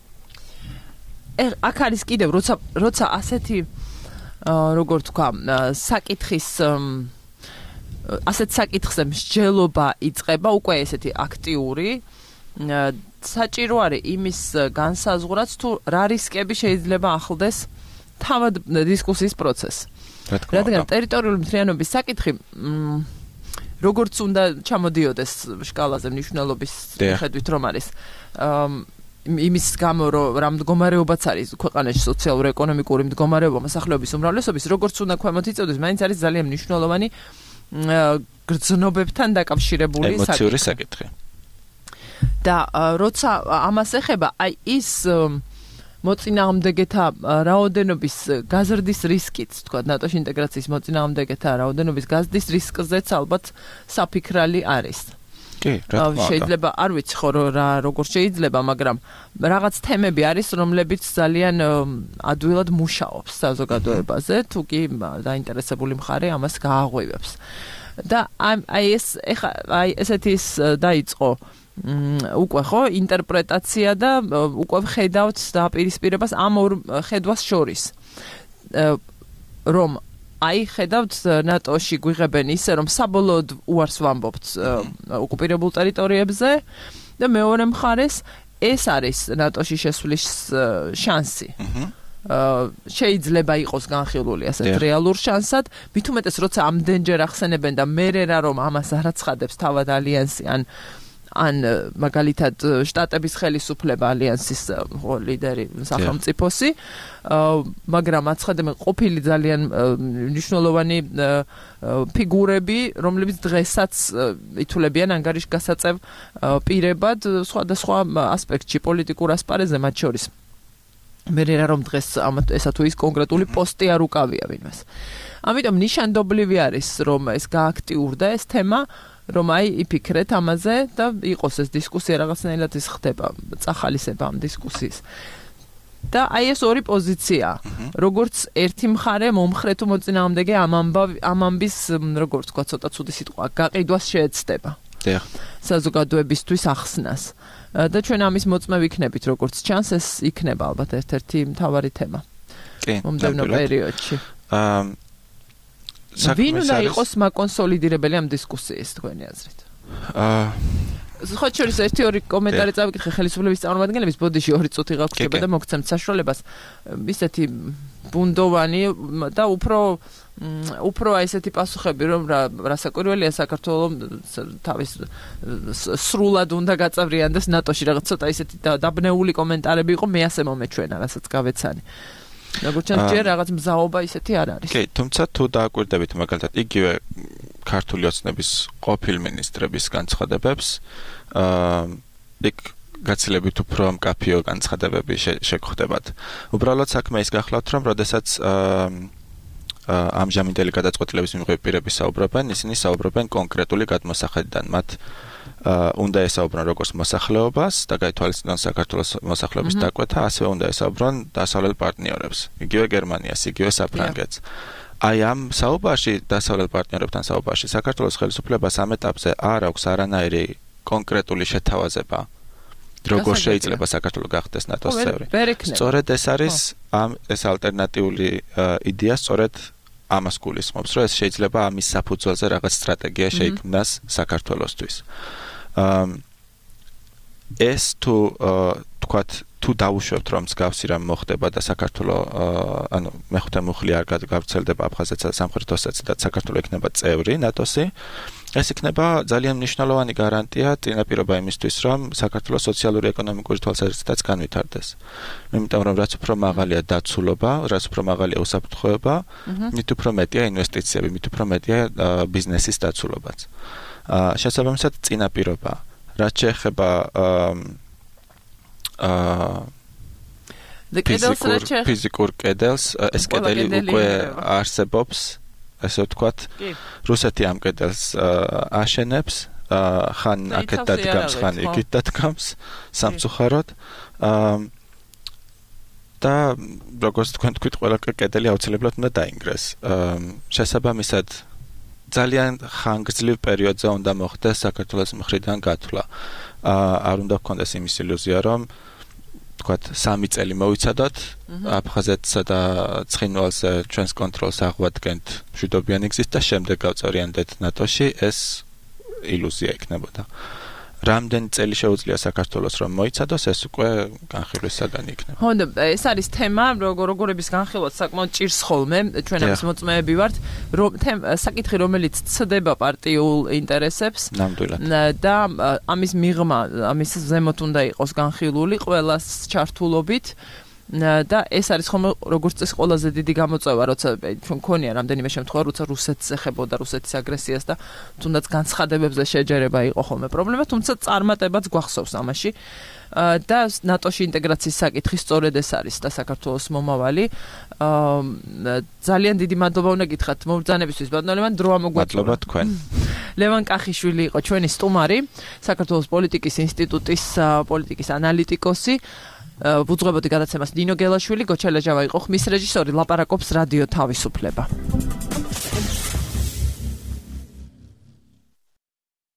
აქ არის კიდევ როცა როცა ასეთი როგორ თქვა, საკითხის ასეთ საკითხზე მსჯელობა იწყება უკვე ესეთი აქტიური საჭირო არის იმის განსაზღვრაც თუ რა რისკები შეიძლება ახლდეს თავად დისკუსიის პროცესს. რადგან ტერიტორიული მთლიანობის საკითხი როგორც უნდა ჩამოდიოდეს შკალაზე მნიშვნელობის მიხედვით რომ არის იმის გამო რომ რა მდგომარეობაც არის ქვეყანაში სოციალურ-ეკონომიკური მდგომარეობა მოსახლეობის უმრავლესობის როგორც უნდა ქვემოთ იწევდეს მაინც არის ძალიან მნიშვნელოვანი გრძნობებთან დაკავშირებული ემოციური საკითხი. და როცა ამას ეხება აი ის მოწინააღმდეგეთა რაოდენობის გაზრდის რისკიც, თქვა ნატოში ინტეგრაციის მოწინააღმდეგეთა რაოდენობის გაზრდის რისკზეც ალბათ საფიქრალი არის. კი, რა თქმა უნდა. შეიძლება არ ვიცი ხო რა როგორ შეიძლება, მაგრამ რაღაც თემები არის, რომლებიც ძალიან ადვილად მუშაობს საზოგადოებაზე, თუ კი დაინტერესებული მხარე ამას გააღვივებს. და აი ეს ეხა აი ესეთი ის დაიწყო უკვე ხო ინტერპრეტაცია და უკვე ხედავთ დაპირისპირებას ამ ორ ხედვას შორის რომ აი ხედავთ ნატოში გვიღებენ ისე რომ საბოლოოდ უარს ვამბობთ ოკუპირებულ ტერიტორიებზე და მეორე მხარეს ეს არის ნატოში შესვლის შანსი შეიძლება იყოს განხილული ასეთ რეალურ შანსად მით უმეტეს როცა ამდენჯერ ახსენებენ და მერე რა რომ ამას არაცხადებს თავად ალიანსი ან ან მაგალითად შტატების ხელისუფლება ალიანსის ლიდერი სახელმწიფოსი მაგრამ აცხადებენ ყოფილი ძალიან მნიშვნელოვანი ფიგურები რომლებიც დღესაც ითვლებიან ანგარიშგასაწევ პირებად სხვადასხვა ასპექტში პოლიტიკურ ასპარეზზე მათ შორის მე რა რომ დღეს ესა თუ ის კონკრეტული პოსტი არ უკავია ვინმეს ამიტომ ნიშანდობლივი არის რომ ეს გააქტიურდა ეს თემა რომ აი იფიქრეთ ამაზე და იყოს ეს დისკუსია რაღაცნაირად ის ხდება წახალისება ამ დისკუსიის და აი ეს ორი პოზიცია როგორც ერთი მხარე მომხრე თუ მოწინააღმდეგე ამ ამ ამბის როგორც თქვა ცოტა ცუდი სიტყვა გაყიდვას შეეცდება საზოგადოებისთვის ახსნას და ჩვენ ამის მოწმე ვიქნებით როგორც ჩანს ეს იქნება ალბათ ერთ-ერთი მთავარი თემა კი მომდევნო პერიოდში აა ვინ უნდა იყოს მაკონსოლიდირებელი ამ დისკუსიის თქვენი აზრით? აა ხო შორის ერთი ორი კომენტარი წავიკითხე ხელისუფლების წარმომადგენლების ბოდიში ორი წუთი გაგვჭირდება და მოგცემთ საშუალებას ისეთი ბუნდოვანი და უფრო უფრო ესეთი პასუხები რომ რა საკურველია საქართველოს თავის სრულად უნდა გაწევრიანდეს ნატოში რაღაც ცოტა ისეთი დაბნეული კომენტარები იყო მე ასე მომეჩვენა რასაც გავეცანი როგორც ჩანს ჯერ რაღაც მზაობა ისეთი არ არის. კი, თუმცა თუ დააკვირდებით მაგალითად იგივე ქართული ოცნების ყოფილ მინისტრების განცხადებებს, აა იქ გაცილებით უფრო მკაფიო განცხადებები შეგხვდებათ. უბრალოდ საქმე ის გახლავთ, რომ როდესაც აა ამჟამინდელი გადაწყვეტილების მიღების პირები საუბრობენ, ისინი საუბრობენ კონკრეტული გადმოსახედიდან, მათ უნდა ესაუბრონ როგორც მოსახლეობას და გაითვალისწინონ საქართველოს მოსახლეობის დაკვეთა, ასევე უნდა ესაუბრონ დასავლელ პარტნიორებს, იგივე გერმანიას, იგივე საფრანგეთს. აი ამ საუბარში დასავლელ პარტნიორებთან საუბარში საქართველოს ხელისუფლებას ამ ეტაპზე არ აქვს არანაირი კონკრეტული შეთავაზება, როგორ შეიძლება საქართველოს გახდეს ნატოს წევრი. სწორედ ეს არის ამ ეს ალტერნატიული იდეა სწორედ ამას გულისხმობს, რომ ეს შეიძლება ამის საფუძველზე რაღაც სტრატეგია შეიქმნას საქართველოსთვის. ეს თუ თქვათ თუ დაუშვებთ რომ მსგავსი რამ მოხდება და საქართველოს ანუ მეხუთე მუხლი არ გავრცელდება აფხაზეთსა და სამხრეთ ოსეთსა და საქართველოს იქნება წევრი ნატოსი ეს იქნება ძალიან მნიშვნელოვანი გარანტია წინაპირობა იმისთვის რომ საქართველოს სოციალური ეკონომიკური თვალსაზრისითაც განვითარდეს. იმიტომ რომ რაც უფრო მაღალია დაცულობა, რაც უფრო მაღალია უსაფრთხოება, მით უფრო მეტია ინვესტიციები, მით უფრო მეტია ბიზნესის დაცულობაც. შესაბამისად წინაპირობა რაც შეეხება აა ფიზიკურ კედელს ეს კედელი უკვე არსებობს ესე ვთქვათ. რუსეთი ამ კედელს აშენებს, ხან აქეთ დადგამს, ხან იქით დადგამს სამწუხაროდ. და როგორც თქვენ თქვით, ყველა კედელი აუცილებლად უნდა დაინგრეს. შესაბამისად ძალიან ხანგრძლივ პერიოდზე უნდა მოხდეს საქართველოს მხრიდან გათვლა. არ უნდა გქონდეს იმის ილუზია, რომ თქვათ სამი წელი მოვიცადოთ, აფხაზეთსა და ცხინვალზე ჩვენს კონტროლს აღვადგენთ მშვიდობიანი გზით და შემდეგ გავწევრიანდეთ ნატოში, ეს ილუზია იქნებოდა. რამდენი წელი შეუძლია საქართველოს რომ მოიცადოს, ეს უკვე განხილვის საგანი იქნება. ხო, ეს არის თემა, როგორების განხილვაც საკმაოდ ჭირს ხოლმე, ჩვენ ამის მოწმეები ვართ, რომ საკითხი რომელიც ცდება პარტიულ ინტერესებს და ამის მიღმა, ამის ზემოთ უნდა იყოს განხილული ყველას ჩართულობით. და ეს არის ხომ როგორც წესი ყველაზე დიდი გამოწვევა, როცა ჩვენ მქონია რამდენიმე შემთხვევა, როცა რუსეთს ეხებოდა რუსეთის აგრესიას და თუნდაც განცხადებებზე შეჯერება იყო ხოლმე პრობლემა, თუმცა წარმატებაც გვახსოვს ამაში. და ნატოში ინტეგრაციის საკითხი სწორედ ეს არის და საქართველოს მომავალი. ძალიან დიდი მადლობა უნდა გითხრათ მობრძანებისთვის, ბატონო ლევან, დრო ამოგვაწურა. მადლობა თქვენ. ლევან კახიშვილი იყო ჩვენი სტუმარი, საქართველოს პოლიტიკის ინსტიტუტის პოლიტიკის ანალიტიკოსი. ვუძღვებოდი გადაცემას ნინო გელაშვილი, გოჩა ლეჟავა იყო ხმის რეჟისორი, ლაპარაკობს რადიო თავისუფლება.